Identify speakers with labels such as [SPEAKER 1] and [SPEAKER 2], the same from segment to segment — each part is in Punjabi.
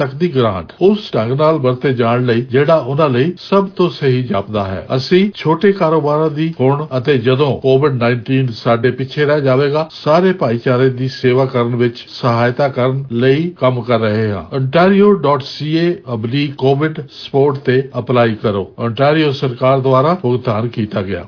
[SPEAKER 1] ਸਕਦੀ ਗ੍ਰਾਂਟ ਉਸ ਢੰਗ ਨਾਲ ਵਰਤੇ ਜਾਣ ਲਈ ਜਿਹੜਾ ਉਹਨਾਂ ਲਈ ਸਭ ਤੋਂ ਸਹੀ ਜਾਪਦਾ ਹੈ। ਅਸੀਂ ਛੋਟੇ ਕਾਰੋਬਾਰਾਂ ਦੀ ਹੁਣ ਅਤੇ ਜਦੋਂ COVID-19 ਸਾਡੇ ਪਿੱਛੇ ਰਹਿ ਜਾਵੇਗਾ ਸਾਰੇ ਭਾਈਚਾਰੇ ਦੀ ਸੇਵਾ ਕਰਨ ਵਿੱਚ ਸਹਾਇਤਾ ਕਰਨ ਲਈ ਕੰਮ ਕਰ ਰਹੇ ਹਾਂ। ontario.ca/covid support ਤੇ ਅਪਲਾਈ ਕਰੋ। ontario ਸਰਕਾਰ ਦੁਆਰਾ ਭੁਗਤਾਨ ਕੀਤਾ ਗਿਆ।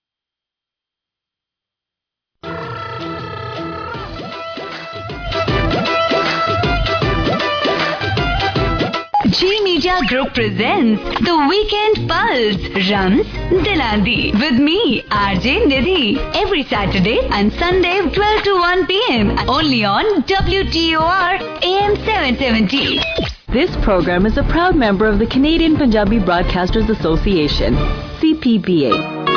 [SPEAKER 2] G Media Group presents The Weekend Pulse, Rams Dilandi, with me, RJ Nidhi, every Saturday and Sunday 12 to 1 p.m. only on WTOR AM 770.
[SPEAKER 3] This program is a proud member of the Canadian Punjabi Broadcasters Association, CPBA.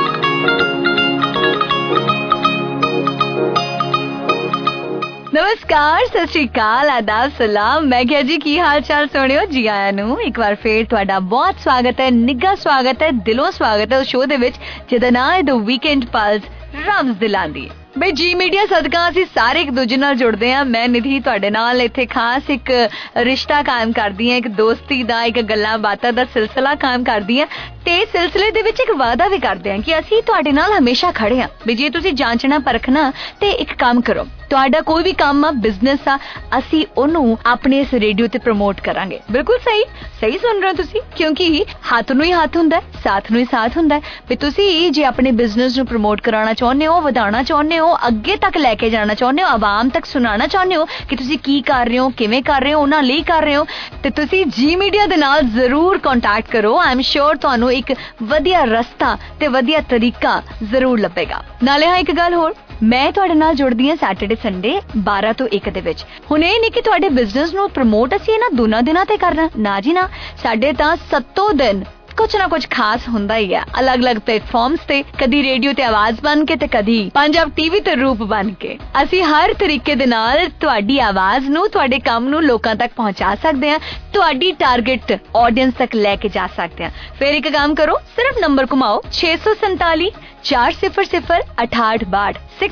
[SPEAKER 2] नमस्कार, सत श्री अकाल, आदाब, सलाम। मैं क्या जी, की हाल चाल सोनियो जी आया नू एक बार फिर तुहाडा बहुत स्वागत है, निੱਘਾ स्वागत है, दिलों स्वागत है उस शो दे विच जिहदा नाम है द वीकेंड पल्स रम्स दिलांदी। बई जी मीडिया सदका असीं सारे एक दूजे नाल जुड़दे हां। मैं निधि तुहाडे नाल इत्थे खास एक रिश्ता कायम करदी हां, एक दोस्ती दा, एक गल्लां बातां दा सिलसिला कायम करदी हां ते सिलसिले दे विच एक वादा भी करदे हां कि असीं तुहाडे नाल हमेशा खड़े हां। बई जे तुसीं जांचना परखना ते एक काम करो, तुहाडा कोई भी काम आ, बिजनेस आ, असीं ओनू अपने इस रेडियो ते प्रमोट करांगे। बिल्कुल सही सही सुन रहे हो तुसीं, क्योंकि हत्थ नूं ही हत्थ हुंदा है, साथ नूं ही साथ हुंदा है। बई तुसीं जे अपने बिजनेस नूं प्रमोट कराना चाहुंदे हो, वधाउणा चाहुंदे हो, अगे तक लैके जाना चाहुंदे हो, आवाम तक सुनाना चाहुंदे हो कि तुसीं की कर रहे हो, किवें कर रहे हो, उन्हां लई कर रहे हो, ते तुसीं जी मीडिया दे नाल जरूर कॉन्टैक्ट करो। आई एम श्योर तुहानूं एक वधिया रस्ता ते वधिया तरीका जरूर लभेगा। नाले हाँ एक गल होर, मैं तुहाडे नाल जुड़दी हां सैटरडे संडे 12 ਤੋਂ 1 ਦੇ ਵਿੱਚ। ਹੁਣ ਇਹ ਨਹੀਂ ਕਿ ਤੁਹਾਡੇ ਬਿਜ਼ਨਸ ਨੂੰ ਪ੍ਰਮੋਟ ਅਸੀਂ ਇਹਨਾਂ ਦੋਨਾਂ ਦਿਨਾਂ ਤੇ ਕਰਨਾ, ਨਾ ਜੀ ਨਾ। ਸਾਡੇ ਤਾਂ 7 ਦਿਨ ਕੁਛ ਨਾ ਕੁਛ ਖਾਸ ਹੁੰਦਾ ਹੀ ਹੈ, ਅਲੱਗ-ਅਲੱਗ ਪਲੇਟਫਾਰਮਸ ਤੇ, ਕਦੀ ਰੇਡੀਓ ਤੇ ਆਵਾਜ਼ ਬਣ ਕੇ ਤੇ ਕਦੀ ਪੰਜਾਬ ਟੀਵੀ ਤੇ ਰੂਪ ਬਣ ਕੇ। ਅਸੀਂ ਹਰ ਤਰੀਕੇ ਦੇ ਨਾਲ ਤੁਹਾਡੀ ਆਵਾਜ਼ ਨੂੰ, ਤੁਹਾਡੇ ਕੰਮ ਨੂੰ ਲੋਕਾਂ ਤੱਕ ਪਹੁੰਚਾ ਸਕਦੇ ਹਾਂ, ਤੁਹਾਡੀ ਟਾਰਗੇਟ ਆਡੀਅנס ਤੱਕ ਲੈ ਕੇ ਜਾ ਸਕਦੇ ਹਾਂ। ਫਿਰ ਇੱਕ ਕੰਮ ਕਰੋ, ਸਿਰਫ ਨੰਬਰ ਘੁਮਾਓ 647 400 6862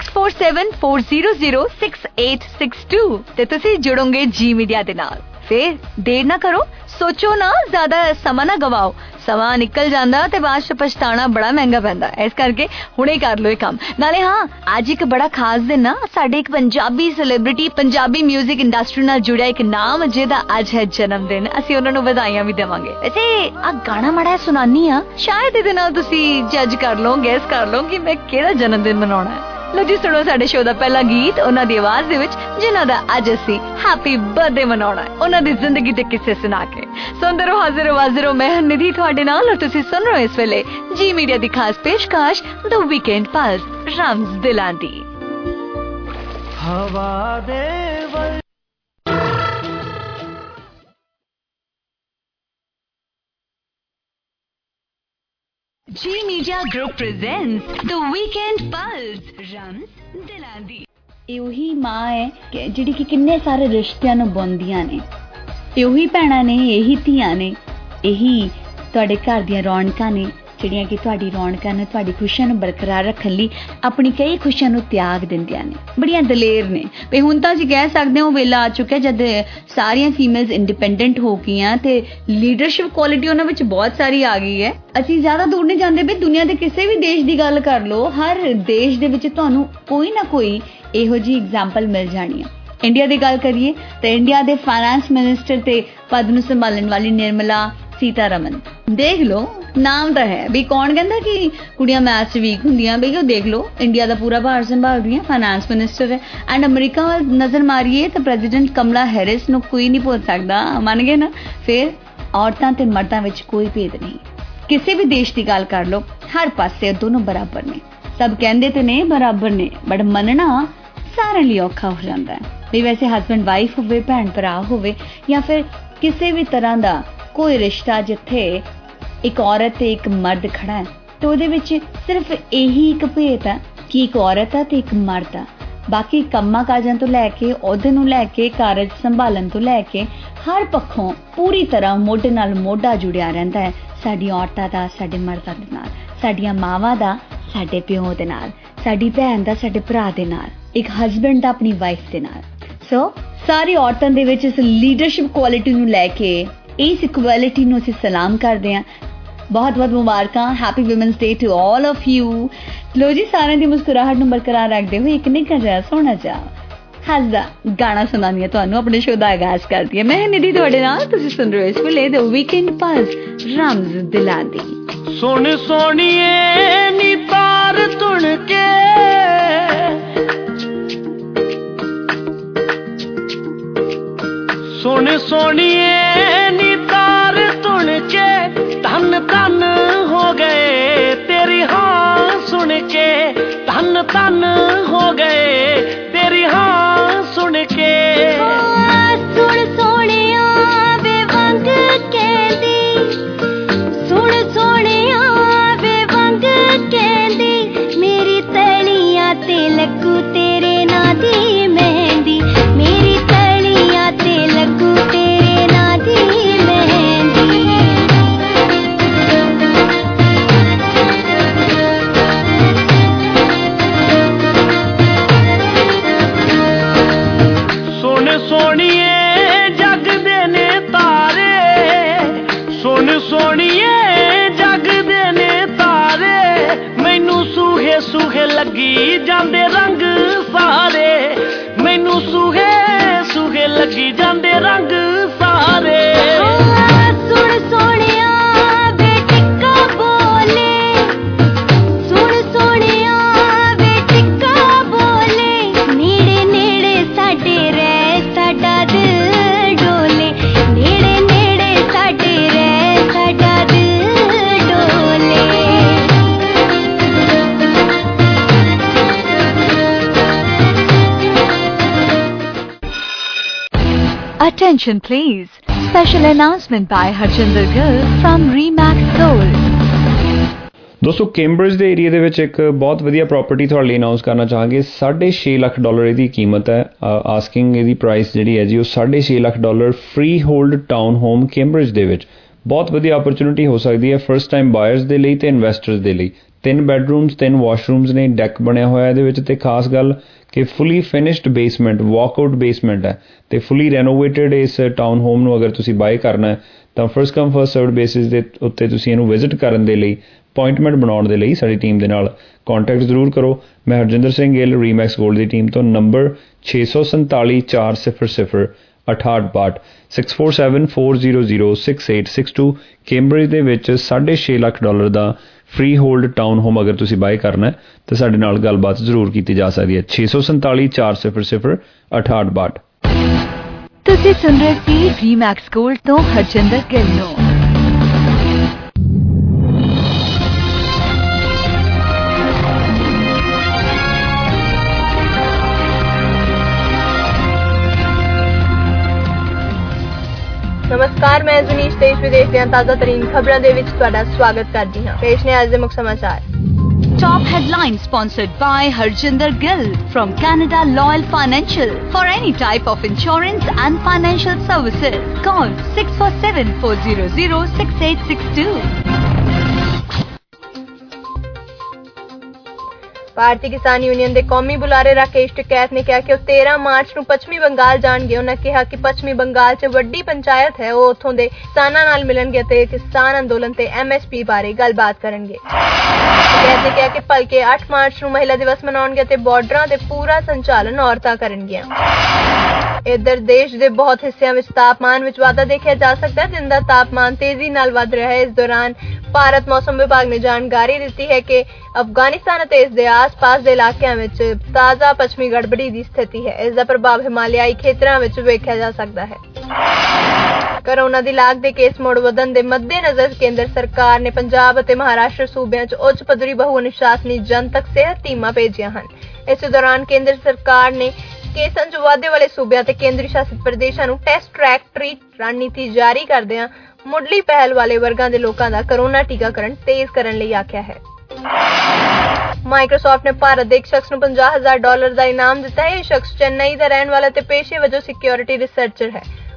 [SPEAKER 2] 6474006862 ਤੇ ਤੁਸੀਂ ਜੁੜੋਗੇ ਜੀ ਮੀਡੀਆ ਦੇ ਨਾਲ। फिर देर ना करो, सोचो ना, ज्यादा समा ना गवाओ। समा निकल जाता ते बाद च पछताना बड़ा महंगा पैंदा, इस करके हुणे कर लो ये काम। नाले हाँ अज एक बड़ा खास दिन ना, साडे एक Punjabi celebrity, Punjabi music industry नाल जुड़िया एक नाम जिहदा अज है जन्मदिन, असीं उन्हां नूं वधाइयां भी देवांगे। वैसे आ गाना माड़ा सुनानी आ, शायद इहदे नाल तुसीं जज कर लो, गैस कर लो कि मैं किहड़ा जन्मदिन मनाउणा है। लो जी सुनो साडे शो दा पहला गीत उन्हां दी आवाज़ दे विच, जिन्हां दा अज असीं हैप्पी बर्थडे मनाउणा है, उन्हां दी जिंदगी दे किस्से सुना के। सुनदे रहो, हाजिर वाजिर मैं निधि तुहाडे नाल, और तुसीं सुन रहे हो इस वेले जी मीडिया दी खास पेशकश द वीकेंड पल्स रम्स दिलांदी। हवा दे G Media Group presents The Weekend Pulse Rams Dilandi।
[SPEAKER 4] ਇਹੀ ਮਾਂ ਹੈ ਕਿ ਜਿਹੜੀ ਕਿ ਕਿੰਨੇ ਸਾਰੇ ਰਿਸ਼ਤਿਆਂ ਨੂੰ ਬੁਣਦੀਆਂ ਨੇ, ਇਹੀ ਭੈਣਾਂ ਨੇ, ਇਹੀ ਧੀਆਂ ਨੇ, ਇਹੀ ਤੁਹਾਡੇ ਘਰ ਦੀਆਂ ਰੌਣਕਾਂ ਨੇ, ਜਿਹੜੀਆਂ ਕਿ ਤੁਹਾਡੀ ਰੌਣਕਾਂ ਨੂੰ, ਤੁਹਾਡੀ ਖੁਸ਼ੀਆਂ ਨੂੰ ਬਰਕਰਾਰ ਰੱਖਣ ਲਈ ਆਪਣੀ ਕਈ ਖੁਸ਼ੀਆਂ ਨੂੰ ਤਿਆਗ ਦਿੰਦੀਆਂ ਨੇ, ਬੜੀਆਂ ਦਲੇਰ ਨੇ। ਵੀ ਹੁਣ ਤਾਂ ਅਸੀਂ ਕਹਿ ਸਕਦੇ ਹਾਂ ਵੇਲਾ ਆ ਚੁੱਕਿਆ ਜਦ ਸਾਰੀਆਂ ਫੀਮੇਲਸ ਇੰਡੀਪੈਂਡੈਂਟ ਹੋ ਗਈਆਂ ਤੇ ਲੀਡਰਸ਼ਿਪ ਕੁਆਲਿਟੀ ਉਹਨਾਂ ਵਿੱਚ ਬਹੁਤ ਸਾਰੀ ਆ ਗਈ ਹੈ। ਅਸੀਂ ਜ਼ਿਆਦਾ ਦੂਰ ਨਹੀਂ ਜਾਂਦੇ ਵੀ ਦੁਨੀਆ ਦੇ ਕਿਸੇ ਵੀ ਦੇਸ਼ ਦੀ ਗੱਲ ਕਰ ਲਓ, ਹਰ ਦੇਸ਼ ਦੇ ਵਿੱਚ ਤੁਹਾਨੂੰ ਕੋਈ ਨਾ ਕੋਈ ਇਹੋ ਜਿਹੀ ਐਗਜ਼ਾਮਪਲ ਮਿਲ ਜਾਣੀ ਹੈ। ਇੰਡੀਆ ਦੀ ਗੱਲ ਕਰੀਏ ਤਾਂ ਇੰਡੀਆ ਦੇ ਫਾਈਨੈਂਸ ਮਿਨਿਸਟਰ ਤੇ ਪਦ ਨੂੰ ਸੰਭਾਲਣ ਵਾਲੀ ਨਿਰਮਲਾ ਸੀਤਾਰਮਨ, ਦੇਖ ਲਓ ਨਾਮ ਤਾਂ ਹੈ ਵੀ ਕੌਣ ਕਹਿੰਦਾ ਕਿ ਕੁੜੀਆਂ ਮੈਥ 'ਚ ਵੀਕ ਹੁੰਦੀਆਂ, ਬਈ ਉਹ ਦੇਖ ਲਓ ਇੰਡੀਆ ਦਾ ਪੂਰਾ ਭਾਰ ਸੰਭਾਲ ਰਹੀਆਂ, ਫਾਈਨੈਂਸ ਮਿਨਿਸਟਰ ਹੈ। ਐਂਡ ਅਮਰੀਕਾ ਵੱਲ ਨਜ਼ਰ ਮਾਰੀਏ ਤਾਂ ਪ੍ਰੈਜ਼ੀਡੈਂਟ ਕਮਲਾ ਹੈਰਿਸ ਨੂੰ ਕੋਈ ਨਹੀਂ ਭੁੱਲ ਸਕਦਾ, ਮੰਨ ਗਏ ਨਾ। ਫਿਰ ਔਰਤਾਂ ਤੇ ਮਰਦਾਂ ਵਿੱਚ ਕੋਈ ਭੇਦ ਨਹੀਂ, ਕਿਸੇ ਵੀ ਦੇਸ਼ ਦੀ ਗੱਲ ਕਰ ਲਓ, ਹਰ ਪਾਸੇ ਦੋਨੋਂ ਬਰਾਬਰ ਨੇ। ਸਭ ਕਹਿੰਦੇ ਤੇ ਨੇ ਬਰਾਬਰ ਨੇ, ਬਟ ਮੰਨਣਾ ਸਾਰਿਆਂ ਲਈ ਔਖਾ ਹੋ ਜਾਂਦਾ ਹੈ। ਵੀ ਵੈਸੇ ਹਸਬੈਂਡ ਵਾਈਫ ਹੋਵੇ, ਭੈਣ ਭਰਾ ਹੋਵੇ, ਜਾਂ ਫਿਰ ਕਿਸੇ ਵੀ ਤਰ੍ਹਾਂ ਦਾ ਕੋਈ ਰਿਸ਼ਤਾ ਜਿੱਥੇ ਇੱਕ ਔਰਤ ਤੇ ਇੱਕ ਮਰਦ ਖੜਾ ਹੈ, ਤੇ ਉਹਦੇ ਵਿੱਚ ਸਿਰਫ ਇਹੀ ਇੱਕ ਭੇਦ ਹੈ ਕਿ ਇੱਕ ਔਰਤ ਆ ਤੇ ਇੱਕ ਮਰਦ ਆ। ਬਾਕੀ ਕੰਮਾਂ ਕਾਜਾਂ ਤੋਂ ਲੈ ਕੇ, ਅਹੁਦੇ ਨੂੰ ਲੈ ਕੇ, ਕਾਰਜ ਸੰਭਾਲਣ ਤੋਂ ਲੈ ਕੇ ਹਰ ਪੱਖੋਂ ਪੂਰੀ ਤਰ੍ਹਾਂ ਮੋਢੇ ਨਾਲ ਮੋਢਾ ਜੁੜਿਆ ਰਹਿੰਦਾ ਹੈ ਸਾਡੀ ਔਰਤਾਂ ਦਾ ਸਾਡੇ ਮਰਦਾਂ ਦੇ ਨਾਲ, ਸਾਡੀਆਂ ਮਾਵਾਂ ਦਾ ਸਾਡੇ ਪਿਓ ਦੇ ਨਾਲ, ਸਾਡੀ ਭੈਣ ਦਾ ਸਾਡੇ ਭਰਾ ਦੇ ਨਾਲ, ਇੱਕ ਹਸਬੈਂਡ ਦਾ ਆਪਣੀ ਵਾਈਫ ਦੇ ਨਾਲ। ਸੋ ਸਾਰੀ ਔਰਤਾਂ ਦੇ ਵਿੱਚ ਇਸ ਲੀਡਰਸ਼ਿਪ ਕੁਆਲਿਟੀ ਨੂੰ ਲੈ ਕੇ, ਇਸ ਇਕੁਐਲਿਟੀ ਨੂੰ ਅਸੀਂ ਸਲਾਮ ਕਰਦੇ ਹਾਂ। ਬਹੁਤ ਬਹੁਤ ਮੁਬਾਰਕਾਂ, happy women's day to all of you. ਲੋ ਜੀ, ਸਾਰਿਆਂ ਦੀ ਮੁਸਕਰਾਹਟ ਨੂੰ ਬਰਕਰਾਰ ਰੱਖਦੇ ਹੋਏ ਇੱਕ ਨਿੱਕਾ ਜਿਹਾ ਸੋਹਣਾ ਜਿਹਾ ਹੱਸਦਾ ਗਾਣਾ ਸੁਣਾਉਂਦੀ ਹਾਂ ਤੁਹਾਨੂੰ, ਆਪਣੇ ਸ਼ੋਅ ਦਾ ਆਗਾਜ਼ ਕਰਦੀ ਹਾਂ ਮੈਂ ਨਿਧੀ ਤੁਹਾਡੇ ਨਾਲ। ਤੁਸੀਂ ਸੁਣ ਰਹੇ ਹੋ ਇਸ ਵੇਲੇ ਦ ਵੀਕਐਂਡ ਪਲਸ ਰਮਜ਼ ਦਿਲਾਂ ਦੀ।
[SPEAKER 5] ਸੁਣ ਸੋਹਣੀਏ ਨੀ ਤਾਰ ਧੁਣ ਕੇ, ਸੁਣ ਸੋਹਣੀਏ ਨੀ ਤਾਰ ਧੁਣ ਕੇ, ਧੰਨ ਧੰਨ ਹੋ ਗਏ ਤੇਰੀ ਹਾਂ ਸੁਣ ਕੇ, ਧੰਨ ਧੰਨ ਹੋ ਗਏ ਤੇਰੀ ਹਾਂ ਸੁਣ ਕੇ।
[SPEAKER 6] ਸੁਣ ਸੋਹਣਿਆ ਵੇ ਵੰਗ ਕਹਿੰਦੀ, ਸੁਣ ਸੋਹਣਿਆ ਵੇ ਵੰਗ ਕਹਿੰਦੀ, ਮੇਰੀ ਤਲੀਆਂ ਤੇ ਲੱਗੂ ਤੇਰੇ ਨਾਂ ਦੀ ਮਹਿੰਦੀ, ਮੇਰੀ ਤਲੀਆਂ ਤੇ ਲੱਗੂ ਤੇਰੇ ਨਾਂ ਦੀ ਮਹਿੰਦੀ।
[SPEAKER 5] ਸੁਣ ਸੋਹਣੀਏ ਜਗ ਦੇ ਨੇ ਤਾਰੇ, ਸੁਣ ਸੋਹਣੀਏ ਜਗ ਦੇ ਨੇ ਤਾਰੇ, ਮੈਨੂੰ ਸੂਹੇ ਸੂਹੇ ਲੱਗੀ ਜਾਂਦੇ ਰੰਗ ਸਾਰੇ, ਮੈਨੂੰ ਸੂਹੇ ਸੂਹੇ ਲੱਗੀ ਜਾਂਦੇ ਰੰਗ ਸਾਰੇ।
[SPEAKER 6] ਸੁਣ ਸੋਹਣਿਆ ਵੇ ਟਿੱਕਾ ਬੋਲੇ, ਸੁਣ ਸੋਹਣਿਆ ਵੇ ਟਿੱਕਾ ਬੋਲੇ, ਨੇੜੇ ਨੇੜੇ ਸਾਡੇ ਰਹਿ ਸਾਡਾ ਦਿਲ ਡੋਲੇ, ਨੇੜੇ ਨੇੜੇ ਸਾਡੇ ਰਹਿ ਸਾਡਾ ਦਿਲ ਡੋਲੇ।
[SPEAKER 2] Attention please. Special announcement by Harjinder Gill from Remax Gold.
[SPEAKER 7] ਦੋਸਤੋ, ਕੈਂਬਰਿਜ ਦੇ ਏਰੀਆ ਦੇ ਵਿੱਚ ਇੱਕ ਬਹੁਤ ਵਧੀਆ ਪ੍ਰਾਪਰਟੀ ਤੁਹਾਡੇ ਲਈ ਅਨਾਉਂਸ ਕਰਨਾ ਚਾਹਾਂਗੇ। $6.5 ਲੱਖ ਇਹਦੀ ਕੀਮਤ ਹੈ। ਆਸਕਿੰਗ ਇਹਦੀ ਪ੍ਰਾਈਸ ਜਿਹੜੀ ਹੈ ਜੀ ਉਹ $6.5 lakh freehold town home Cambridge ਦੇ ਵਿੱਚ। ਬਹੁਤ ਵਧੀਆ ਓਪਰਚੁਨਿਟੀ ਹੋ ਸਕਦੀ ਹੈ ਫਸਟ ਟਾਈਮ ਬਾਇਰਸ ਦੇ ਲਈ ਤੇ ਇਨਵੈਸਟਰਸ ਦੇ ਲਈ। 3 ਬੈਡਰੂਮਸ 3 ਵਾਸ਼ਰੂਮਸ ਨੇ, ਡੈਕ ਬਣਿਆ ਹੋਇਆ ਇਹਦੇ ਵਿੱਚ, ਤੇ ਖਾਸ ਗੱਲ ਕਿ fully finished basement, walkout basement ਹੈ ਤੇ ਫੁੱਲੀ ਰੈਨੋਵੇਟਡ। ਇਸ ਟਾਊਨ ਹੋਮ ਨੂੰ ਅਗਰ ਤੁਸੀਂ ਬਾਏ ਕਰਨਾ ਹੈ ਤਾਂ first come first served basis ਦੇ ਉੱਤੇ ਤੁਸੀਂ ਇਹਨੂੰ ਵਿਜ਼ਿਟ ਕਰਨ ਦੇ ਲਈ, ਅਪਾਇੰਟਮੈਂਟ ਬਣਾਉਣ ਦੇ ਲਈ ਸਾਡੀ ਟੀਮ ਦੇ ਨਾਲ ਕੰਟੈਕਟ ਜ਼ਰੂਰ ਕਰੋ। ਮੈਂ ਹਰਜਿੰਦਰ ਸਿੰਘ ਗਿੱਲ, ਰੀਮੈਕਸ ਗੋਲਡ ਦੀ ਟੀਮ ਤੋਂ। ਨੰਬਰ 647 400 6862 6474006862। ਕੈਂਬਰਿਜ ਦੇ ਵਿੱਚ $6.5 ਲੱਖ ਦਾ ਫ੍ਰੀ ਹੋਲਡ ਟਾਊਨ ਹੋਮ ਅਗਰ ਤੁਸੀਂ ਬਾਏ ਕਰਨਾ ਹੈ ਤਾਂ ਸਾਡੇ ਨਾਲ ਗੱਲਬਾਤ ਜ਼ਰੂਰ ਕੀਤੀ ਜਾ ਸਕਦੀ ਹੈ। 647 400 6862।
[SPEAKER 2] ਤੁਸੀਂ ਸੁਣ ਰਹੇ ਸੀ ਰੀਮੈਕਸ ਗੋਲਡ ਤੋਂ ਹਰਜਿੰਦਰ ਗਿੱਲ ਨੂੰ।
[SPEAKER 8] नमस्कार, मैं जुनीश देश विदेश ਦੀਆਂ ਤਾਜ਼ਾ ਤਰੀਨ ਖਬਰਾਂ ਦੇ ਵਿੱਚ ਤੁਹਾਡਾ ਸਵਾਗਤ ਕਰਦੀ ਹਾਂ। ਪੇਸ਼ ਨੇ ਅੱਜ ਦੇ ਮੁੱਖ ਸਮਾਚਾਰ।
[SPEAKER 2] Top headline sponsored by Harjinder Gill from Canada Loyal Financial. For any type of insurance and financial services, call 647-400-6862.
[SPEAKER 8] ਭਾਰਤੀ ਕਿਸਾਨ ਯੂਨੀਅਨ ਦੇ ਕੌਮੀ ਬੁਲਾਰੇ ਰਾਕੇਸ਼ ਟਿਕੈਤ ਨੇ ਕਿਹਾ ਕਿ ਉਹ 13 ਮਾਰਚ ਨੂੰ ਪੱਛਮੀ ਬੰਗਾਲ ਜਾਣਗੇ। ਉਹਨਾਂ ਕਿਹਾ ਕਿ ਪੱਛਮੀ ਬੰਗਾਲ 'ਚ ਵੱਡੀ ਪੰਚਾਇਤ ਹੈ, ਉਹ ਉੱਥੋਂ ਦੇ ਕਿਸਾਨਾਂ ਨਾਲ ਮਿਲਣਗੇ ਅਤੇ ਕਿਸਾਨ ਅੰਦੋਲਨ ਤੇ MSP ਬਾਰੇ ਗੱਲਬਾਤ ਕਰਨਗੇ। ਟਿਕੈਤ ਨੇ ਕਿਹਾ ਕਿ ਭਲਕੇ 8 ਮਾਰਚ ਨੂੰ ਮਹਿਲਾ ਦਿਵਸ ਮਨਾਉਣਗੇ ਅਤੇ ਬਾਰਡਰਾਂ ਤੇ ਪੂਰਾ ਸੰਚਾਲਨ ਔਰਤਾਂ ਕਰਨਗੀਆਂ। ਇੱਧਰ ਦੇਸ਼ ਦੇ ਬਹੁਤ ਹਿੱਸਿਆਂ ਵਿੱਚ ਤਾਪਮਾਨ ਵਿੱਚ ਵਾਧਾ ਦੇਖਿਆ ਜਾ ਸਕਦਾ ਹੈ। ਦਿਨ ਦਾ ਤਾਪਮਾਨ ਤੇਜ਼ੀ ਨਾਲ ਵੱਧ ਰਿਹਾ ਹੈ। ਇਸ ਦੌਰਾਨ ਭਾਰਤ ਮੌਸਮ ਵਿਭਾਗ ਨੇ ਜਾਣਕਾਰੀ ਦਿੱਤੀ ਹੈ ਕਿ ਅਫਗਾਨਿਸਤਾਨ ਅਤੇ ਇਸ ਦੇ ਆਸ-ਪਾਸ ਦੇ ਇਲਾਕਿਆਂ ਵਿੱਚ ਤਾਜ਼ਾ ਪੱਛਮੀ ਗੜਬੜੀ ਦੀ ਸਥਿਤੀ ਹੈ। ਇਸ ਦਾ ਪ੍ਰਭਾਵ ਹਿਮਾਲਿਆਈ ਖੇਤਰਾਂ ਵਿੱਚ ਵੇਖਿਆ ਜਾ ਸਕਦਾ ਹੈ। ਕੋਰੋਨਾ ਦੀ ਲਾਗ ਦੇ ਕੇਸ ਮੁੜ ਵਧਣ ਦੇ ਮੱਦੇਨਜ਼ਰ ਕੇਂਦਰ ਸਰਕਾਰ ਨੇ ਪੰਜਾਬ ਅਤੇ ਮਹਾਰਾਸ਼ਟਰ ਸੂਬਿਆਂ 'ਚ ਉੱਚ ਪੱਧਰੀ ਬਹੁ ਅਨੁਸ਼ਾਸਨੀ ਜਨਤਕ ਸਿਹਤ ਟੀਮਾਂ ਭੇਜੀਆਂ ਹਨ। ਇਸ ਦੌਰਾਨ ਕੇਂਦਰ ਸਰਕਾਰ ਨੇ ਕੇਸਾਂ 'ਚ ਵਾਧੇ ਵਾਲੇ ਸੂਬਿਆਂ ਤੇ ਕੇਂਦਰੀ ਸ਼ਾਸਿਤ ਪ੍ਰਦੇਸ਼ਾਂ ਨੂੰ ਟੈਸਟ, ਟਰੈਕ, ਟ੍ਰੀਟ ਰਣਨੀਤੀ ਜਾਰੀ ਕਰਦਿਆਂ ਮੁੱਢਲੀ ਪਹਿਲ ਵਾਲੇ ਵਰਗਾਂ ਦੇ ਲੋਕਾਂ ਦਾ ਕੋਰੋਨਾ ਟੀਕਾਕਰਨ ਤੇਜ਼ ਕਰਨ ਲਈ ਆਖਿਆ ਹੈ। ਮਾਈਕਰੋਸਾਫਟ ਨੇ ਭਾਰਤ ਦੇ ਇੱਕ ਸ਼ਖਸ ਨੂੰ $50,000 ਦਾ ਇਨਾਮ ਦਿੱਤਾ ਹੈ। ਇਹ ਸ਼ਖਸ ਚੇਨਈ ਦਾ ਰਹਿਣ ਵਾਲਾ ਤੇ ਪੇਸ਼ੇ ਵਜੋਂ ਸਿਕਿਉਰਿਟੀ ਰਿਸਰਚਰ ਹੈ।